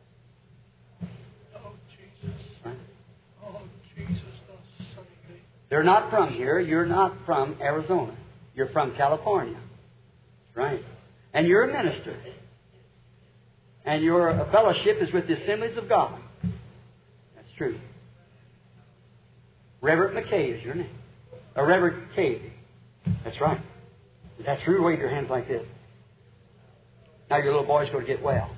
Oh, Jesus. Right. Oh, Jesus. Don't son of me. They're not from here. You're not from Arizona. You're from California. That's right. And you're a minister. And your fellowship is with the Assemblies of God. That's true. Reverend McKay is your name. Or Reverend Cave. That's right. Is that true? Wave your hands like this. Now your little boy's going to get well.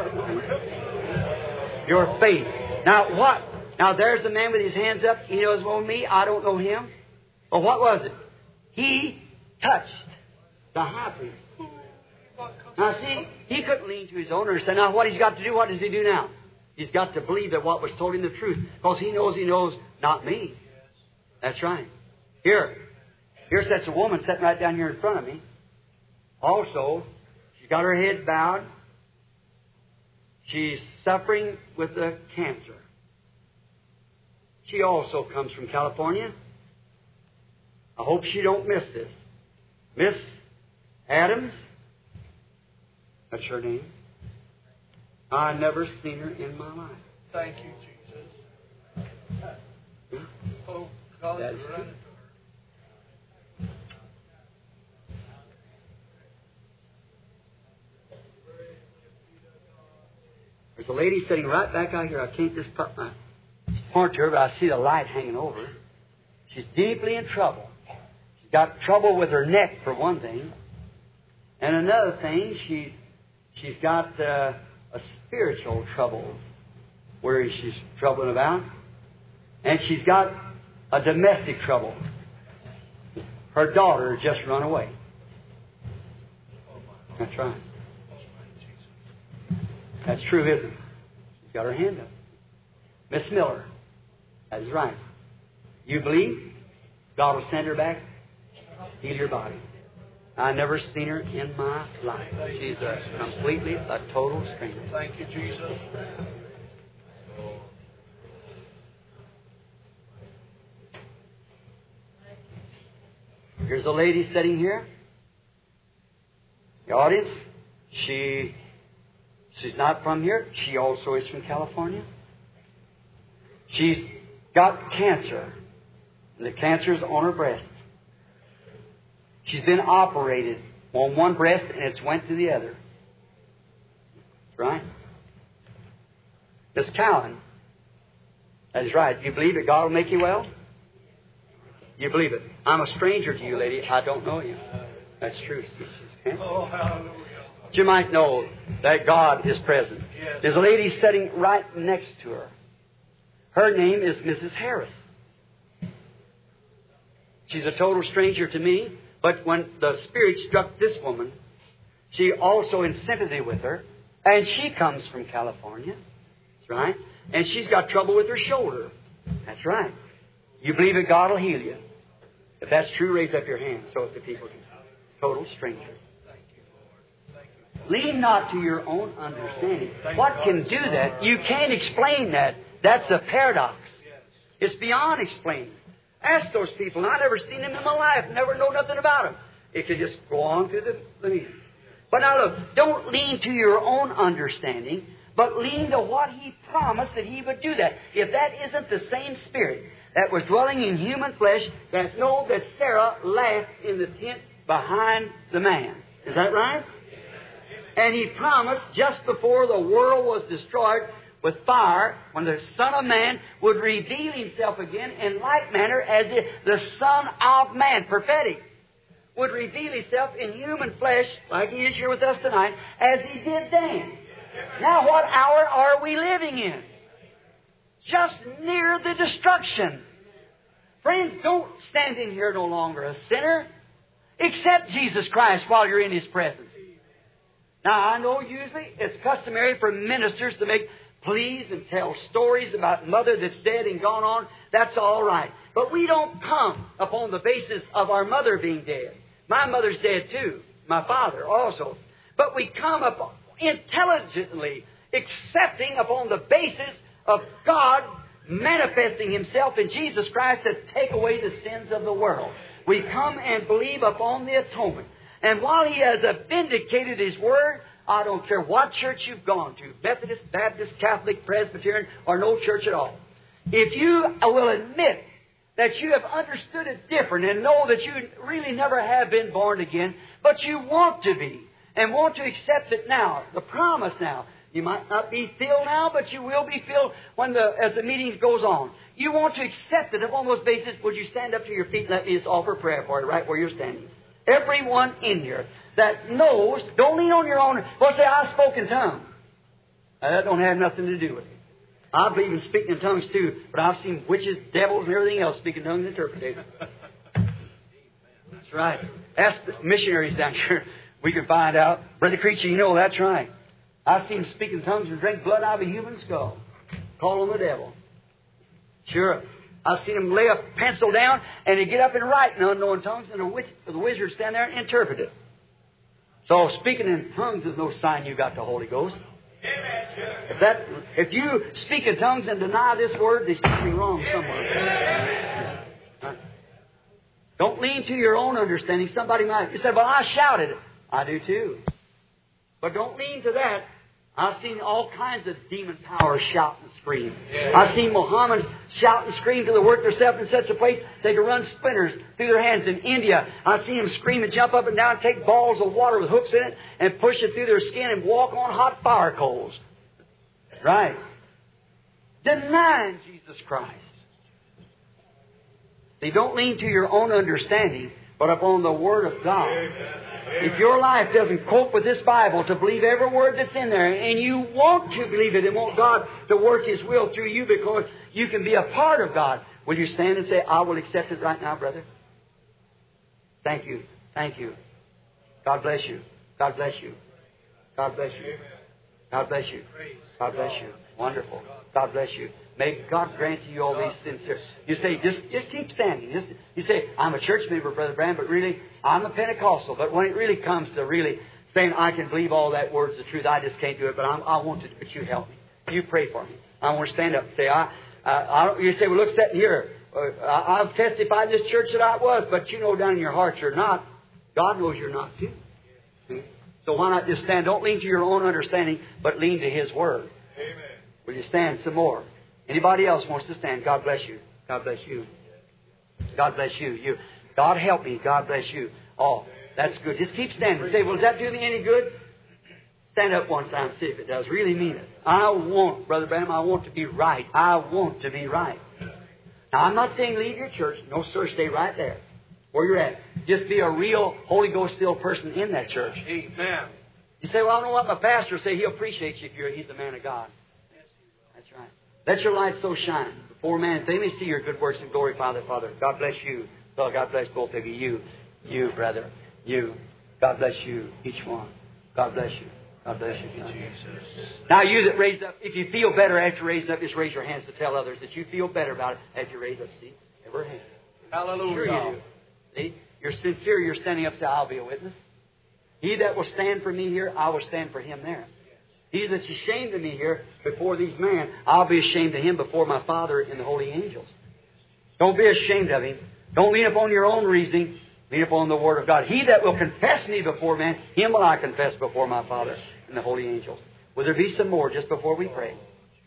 Your faith. Now what? Now there's the man with his hands up. He knows more than me. I don't know him. Well, what was it? He touched the high priest. Now see, he couldn't lean to his own understanding. Now what he's got to do, what does he do now? He's got to believe that what was told him the truth. Because he knows he knows not me. That's right. Here. Here sits a woman sitting right down here in front of me. Also, she's got her head bowed. She's suffering with a cancer. She also comes from California. I hope she don't miss this. Miss Adams. That's her name. I never seen her in my life. Thank you, Jesus. Oh, God, That's you're true. right. There's a lady sitting right back out here. I can't just put my point to her, but I see the light hanging over her. She's deeply in trouble. She's got trouble with her neck, for one thing. And another thing, she, she's got uh, a spiritual trouble where she's troubling about. And she's got a domestic trouble. Her daughter just run away. That's right. That's true, isn't it? She's got her hand up. Miss Miller. That is right. You believe God will send her back, heal your body. I never seen her in my life. She's a completely, a total stranger. Thank you, Jesus. Here's a lady sitting here. The audience, she, she's not from here. She also is from California. She's got cancer. And the cancer is on her breast. She's been operated on one breast and it's went to the other. That's right. Miss Cowan. That is right. You believe that God will make you well? You believe it. I'm a stranger to you, lady. I don't know you. That's true. Oh, hallelujah. But you might know that God is present. Yes. There's a lady sitting right next to her. Her name is Missus Harris. She's a total stranger to me, but when the Spirit struck this woman, she also in sympathy with her, and she comes from California. That's right. And she's got trouble with her shoulder. That's right. You believe that God will heal you. If that's true, raise up your hand so that the people can see. Total stranger. Lean not to your own understanding. What can do that? You can't explain that. That's a paradox. It's beyond explaining. Ask those people. I've never seen them in my life. Never know nothing about them. It could just go on through the, the meeting. But now look, don't lean to your own understanding, but lean to what He promised that He would do that. If that isn't the same Spirit that was dwelling in human flesh, that know that Sarah laughed in the tent behind the man. Is that right? And He promised just before the world was destroyed with fire, when the Son of Man would reveal Himself again in like manner as if the Son of Man, prophetic, would reveal Himself in human flesh, like He is here with us tonight, as He did then. Now what hour are we living in? Just near the destruction. Friends, don't stand in here no longer a sinner. Accept Jesus Christ while you're in His presence. Now, I know usually it's customary for ministers to make pleas and tell stories about mother that's dead and gone on. That's all right. But we don't come upon the basis of our mother being dead. My mother's dead too. My father also. But we come up intelligently, accepting upon the basis of God manifesting Himself in Jesus Christ to take away the sins of the world. We come and believe upon the atonement. And while He has vindicated His Word, I don't care what church you've gone to, Methodist, Baptist, Catholic, Presbyterian, or no church at all. If you will admit that you have understood it different and know that you really never have been born again, but you want to be and want to accept it now, the promise now. You might not be filled now, but you will be filled when the, as the meetings goes on. You want to accept it upon those bases. Would you stand up to your feet and let me just offer prayer for you right where you're standing? Everyone in here that knows, don't lean on your own. Well, say, I spoke in tongues. Now, that don't have nothing to do with it. I believe in speaking in tongues too, but I've seen witches, devils, and everything else speaking tongues and interpreting. That's right. Ask the missionaries down here. We can find out. Brother Creature, you know that's right. I've seen them speak in tongues and drink blood out of a human skull. Call on the devil. Sure. I've seen them lay a pencil down and they get up and write in unknown tongues, and the, witch, the wizard stand there and interpret it. So speaking in tongues is no sign you got the Holy Ghost. If that, if you speak in tongues and deny this word, there's something wrong somewhere. Right? Don't lean to your own understanding. Somebody might. You said, "Well, I shouted it." I do too. But don't lean to that. I've seen all kinds of demon powers shout and scream. Yeah. I've seen Mohammedans shout and scream till they work themselves in such a place they can run splinters through their hands. In India, I've seen them scream and jump up and down, take balls of water with hooks in it, and push it through their skin and walk on hot fire coals. Right. Denying Jesus Christ. See, don't lean to your own understanding, but upon the Word of God. If your life doesn't cope with this Bible to believe every word that's in there, and you want to believe it and want God to work His will through you because you can be a part of God, will you stand and say, I will accept it right now, brother? Thank you. Thank you. God bless you. God bless you. God bless you. God bless you. God bless you. Wonderful. God bless you. May God grant you all these sincere. You say, just, just keep standing. Just, you say, I'm a church member, Brother Branham, but really, I'm a Pentecostal. But when it really comes to really saying, I can believe all that word's the truth, I just can't do it, but I'm, I want to, but you help me. You pray for me. I want to stand up and say, I, I, I don't, you say, well, look, sitting here. Uh, I, I've testified in this church that I was, but you know down in your heart you're not. God knows you're not too. See? So why not just stand? Don't lean to your own understanding, but lean to His Word. Amen. Will you stand some more? Anybody else wants to stand? God bless you. God bless you. God bless you. You. God help me. God bless you. Oh, that's good. Just keep standing. Say, well, does that do me any good? Stand up one time and see if it does. Really mean it. I want, Brother Branham, I want to be right. I want to be right. Now, I'm not saying leave your church. No, sir. Stay right there where you're at. Just be a real Holy Ghost-filled person in that church. Amen. You say, well, I don't know what my pastor say. He'll appreciate you if you're, he's a man of God. That's right. Let your light so shine before man. They may see your good works and glorify the Father. God bless you. Well, God bless both of you. You, you, brother. You. God bless you, each one. God bless you. God bless you, son. Jesus. Now, you that raised up, if you feel better after raising up, just raise your hands to tell others that you feel better about it after you raise up. See? Every hand. Hallelujah. Sure you do. See? You're sincere. You're standing up and say, I'll be a witness. He that will stand for me here, I will stand for him there. He that's ashamed of me here before these men, I'll be ashamed of him before my Father and the holy angels. Don't be ashamed of him. Don't lean upon your own reasoning. Lean upon the Word of God. He that will confess me before men, him will I confess before my Father and the holy angels. Will there be some more just before we pray?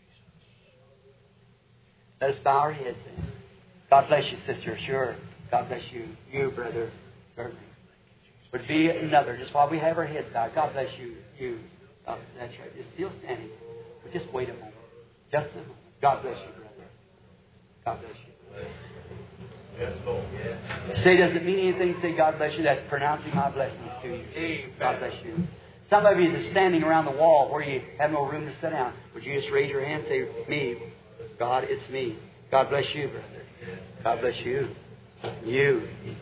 Let us bow our heads then. God bless you, sister. Sure. God bless you. You, brother. Certainly. Would be another, just while we have our heads bowed. God bless you. You. Oh, that's right. Just still standing. But just wait a moment. Just a moment. God bless you, brother. God bless you. Yes, Lord. Yes. Say, does it mean anything? Say, God bless you. That's pronouncing my blessings to you. Amen. God bless you. Some of you that's standing around the wall where you have no room to sit down, would you just raise your hand and say, me, God, it's me. God bless you, brother. God bless you. You.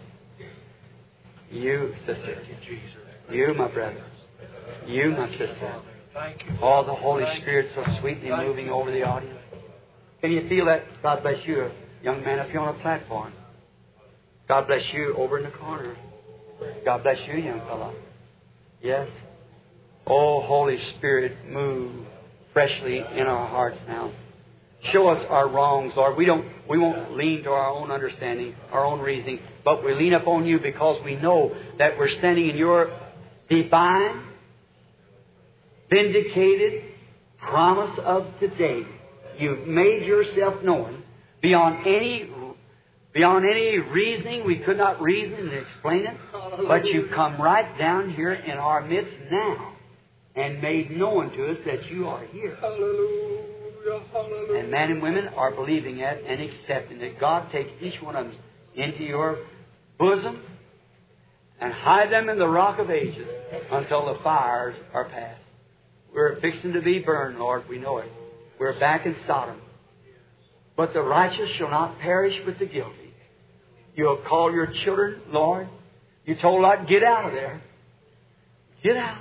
You, sister. You, my brother. You, my sister. Thank you. Oh, the Holy Spirit so sweetly moving over the audience. Can you feel that? God bless you, a young man up here on a platform. God bless you over in the corner. God bless you, young fellow. Yes. Oh, Holy Spirit, move freshly in our hearts now. Show us our wrongs, Lord. We don't, we won't lean to our own understanding, our own reasoning, but we lean upon you because we know that we're standing in your divine, vindicated promise of today. You've made yourself known beyond any beyond any reasoning. We could not reason and explain it, but you come right down here in our midst now and made known to us that you are here. Hallelujah. Hallelujah. And men and women are believing it and accepting it. God takes each one of them into your bosom and hide them in the rock of ages until the fires are past. We're fixing to be burned, Lord. We know it. We're back in Sodom. But the righteous shall not perish with the guilty. You'll call your children, Lord. You told Lot, get out of there. Get out.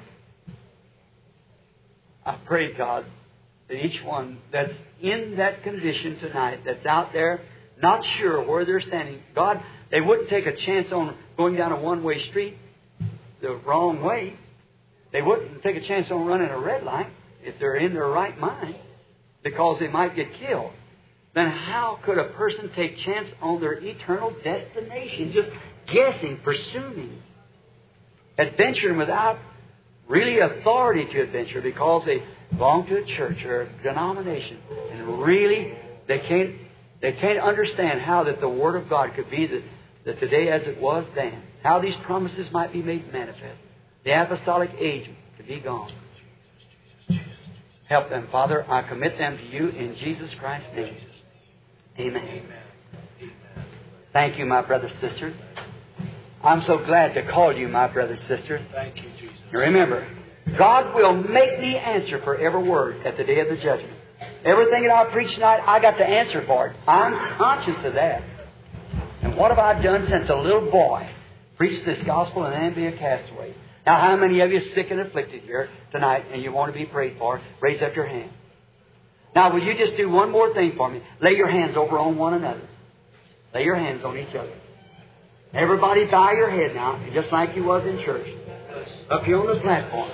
I pray, God, that each one that's in that condition tonight, that's out there, not sure where they're standing, God, they wouldn't take a chance on going down a one-way street the wrong way. They wouldn't take a chance on running a red light if they're in their right mind because they might get killed. Then how could a person take chance on their eternal destination, just guessing, pursuing, adventuring without really authority to adventure because they belong to a church or a denomination. And really, they can't, they can't understand how that the Word of God could be the, the today as it was then. How these promises might be made manifest. The apostolic age to be gone. Help them, Father. I commit them to you in Jesus Christ's name. Amen. Thank you, my brother, sister. I'm so glad to call you my brother, sister. Thank you, Jesus. Remember, God will make me answer for every word at the day of the judgment. Everything that I preach tonight, I got to answer for it. I'm conscious of that. And what have I done since a little boy? Preach this gospel and then be a castaway. Now, how many of you are sick and afflicted here tonight and you want to be prayed for? Raise up your hand. Now, would you just do one more thing for me? Lay your hands over on one another. Lay your hands on each other. Everybody bow your head now, just like you was in church. Up here on the platform.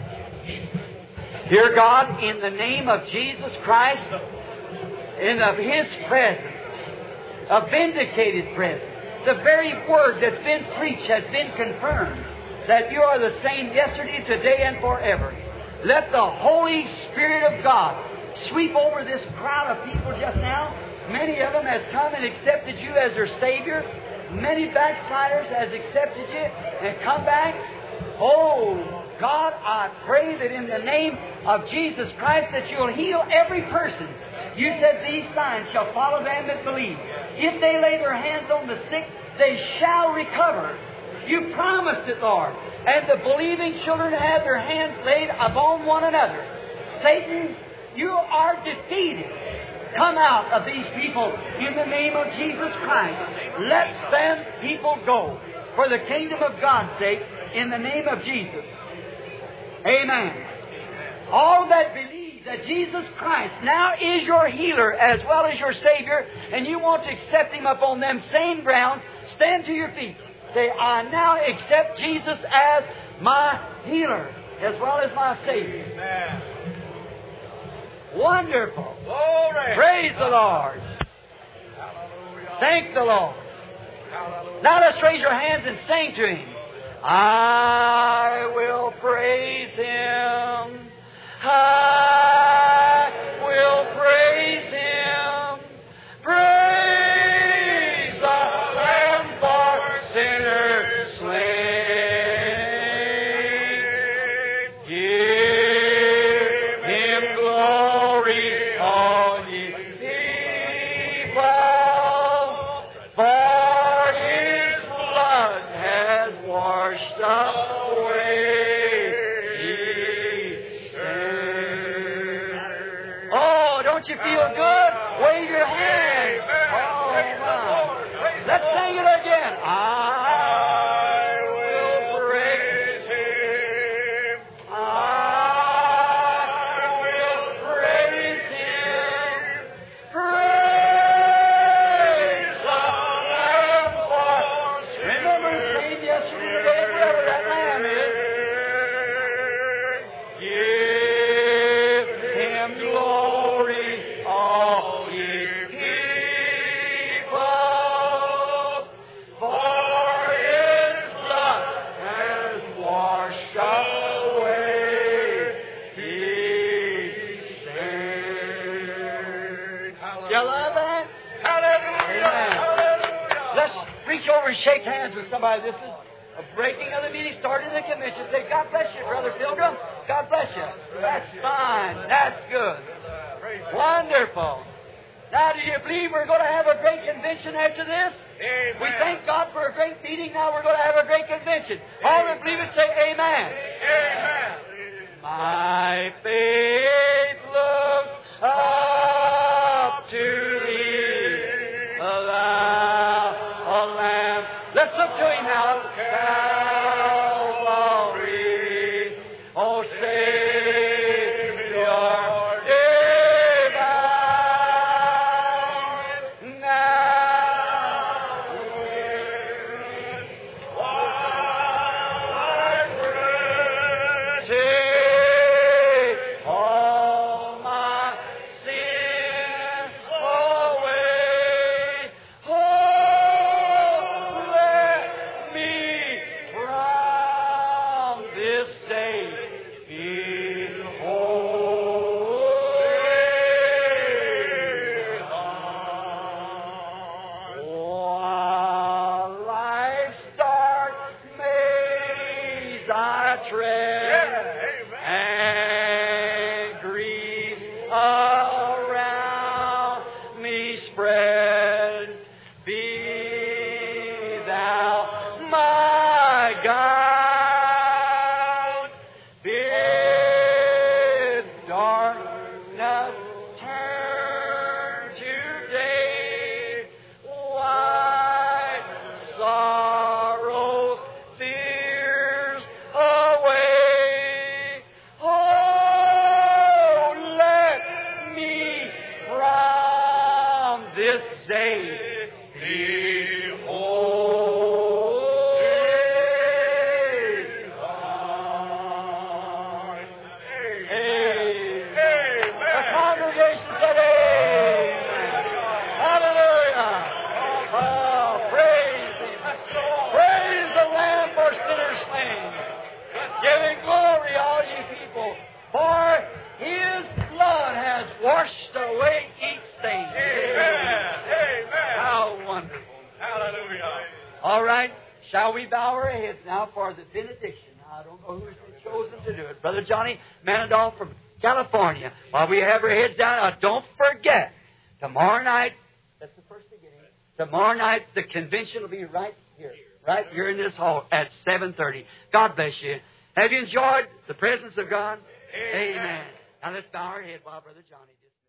Dear God, in the name of Jesus Christ, and of His presence, a vindicated presence, the very word that's been preached has been confirmed, that you are the same yesterday, today, and forever. Let the Holy Spirit of God sweep over this crowd of people just now. Many of them has come and accepted you as their Savior. Many backsliders has accepted you and come back. Oh, God, I pray that in the name of Jesus Christ that you'll heal every person. You said these signs shall follow them that believe. If they lay their hands on the sick, they shall recover. You promised it, Lord. And the believing children have their hands laid upon one another. Satan, you are defeated. Come out of these people in the name of Jesus Christ. Let them people go for the kingdom of God's sake in the name of Jesus. Amen. All that believe that Jesus Christ now is your healer as well as your Savior, and you want to accept Him upon them same grounds, stand to your feet. Say, I now accept Jesus as my healer as well as my Savior. Amen. Wonderful. Glory. Praise the Lord. Hallelujah. Thank the Lord. Hallelujah. Now let's raise your hands and sing to Him. I will praise Him. I will praise Him. Praise the Lamb for sinners slain. Give Him glory, all ye people, for His blood has washed away each sin. Oh, don't you feel good? Wave your hands. Oh, my. Let's sing it again. I will praise Him. I will praise Him. Praise the Lamb for sin. Remember His name yesterday, today, wherever that Lamb is. Give Him glory, all ye peoples, for His blood has washed away each sin. You love that? Hallelujah. Amen. Hallelujah. Let's reach over and shake hands with somebody. This is a breaking of the meeting, starting the convention. Say, God bless you, Brother Pilgrim. God bless you. That's fine. That's good. Wonderful. Now, do you believe we're going to have a great convention after this? Amen. We thank God for a great meeting. Now we're going to have a great convention. All that believe it, say amen. Amen. My faith looks up to Thee, thou, a Lamb. Let's look to Him now. Calvary, oh Savior divine, now take all my sin away. Oh, let me I tread, and griefs around me spread. Be Thou my guide. Bid darkness turn to day. Wipe sorrows, fears away. Oh, let me from this day be giving glory, all ye people, for His blood has washed away each stain. Amen. Amen. How wonderful. Hallelujah. All right, shall we bow our heads now for the benediction? I don't know who's been chosen to do it. Brother Johnny Manadol from California. While we have our heads down, uh, don't forget, tomorrow night, that's the first beginning, tomorrow night the convention will be right here, right here in this hall at seven thirty. God bless you. Have you enjoyed the presence of God? Amen. Amen. Now let's bow our head while Brother Johnny just...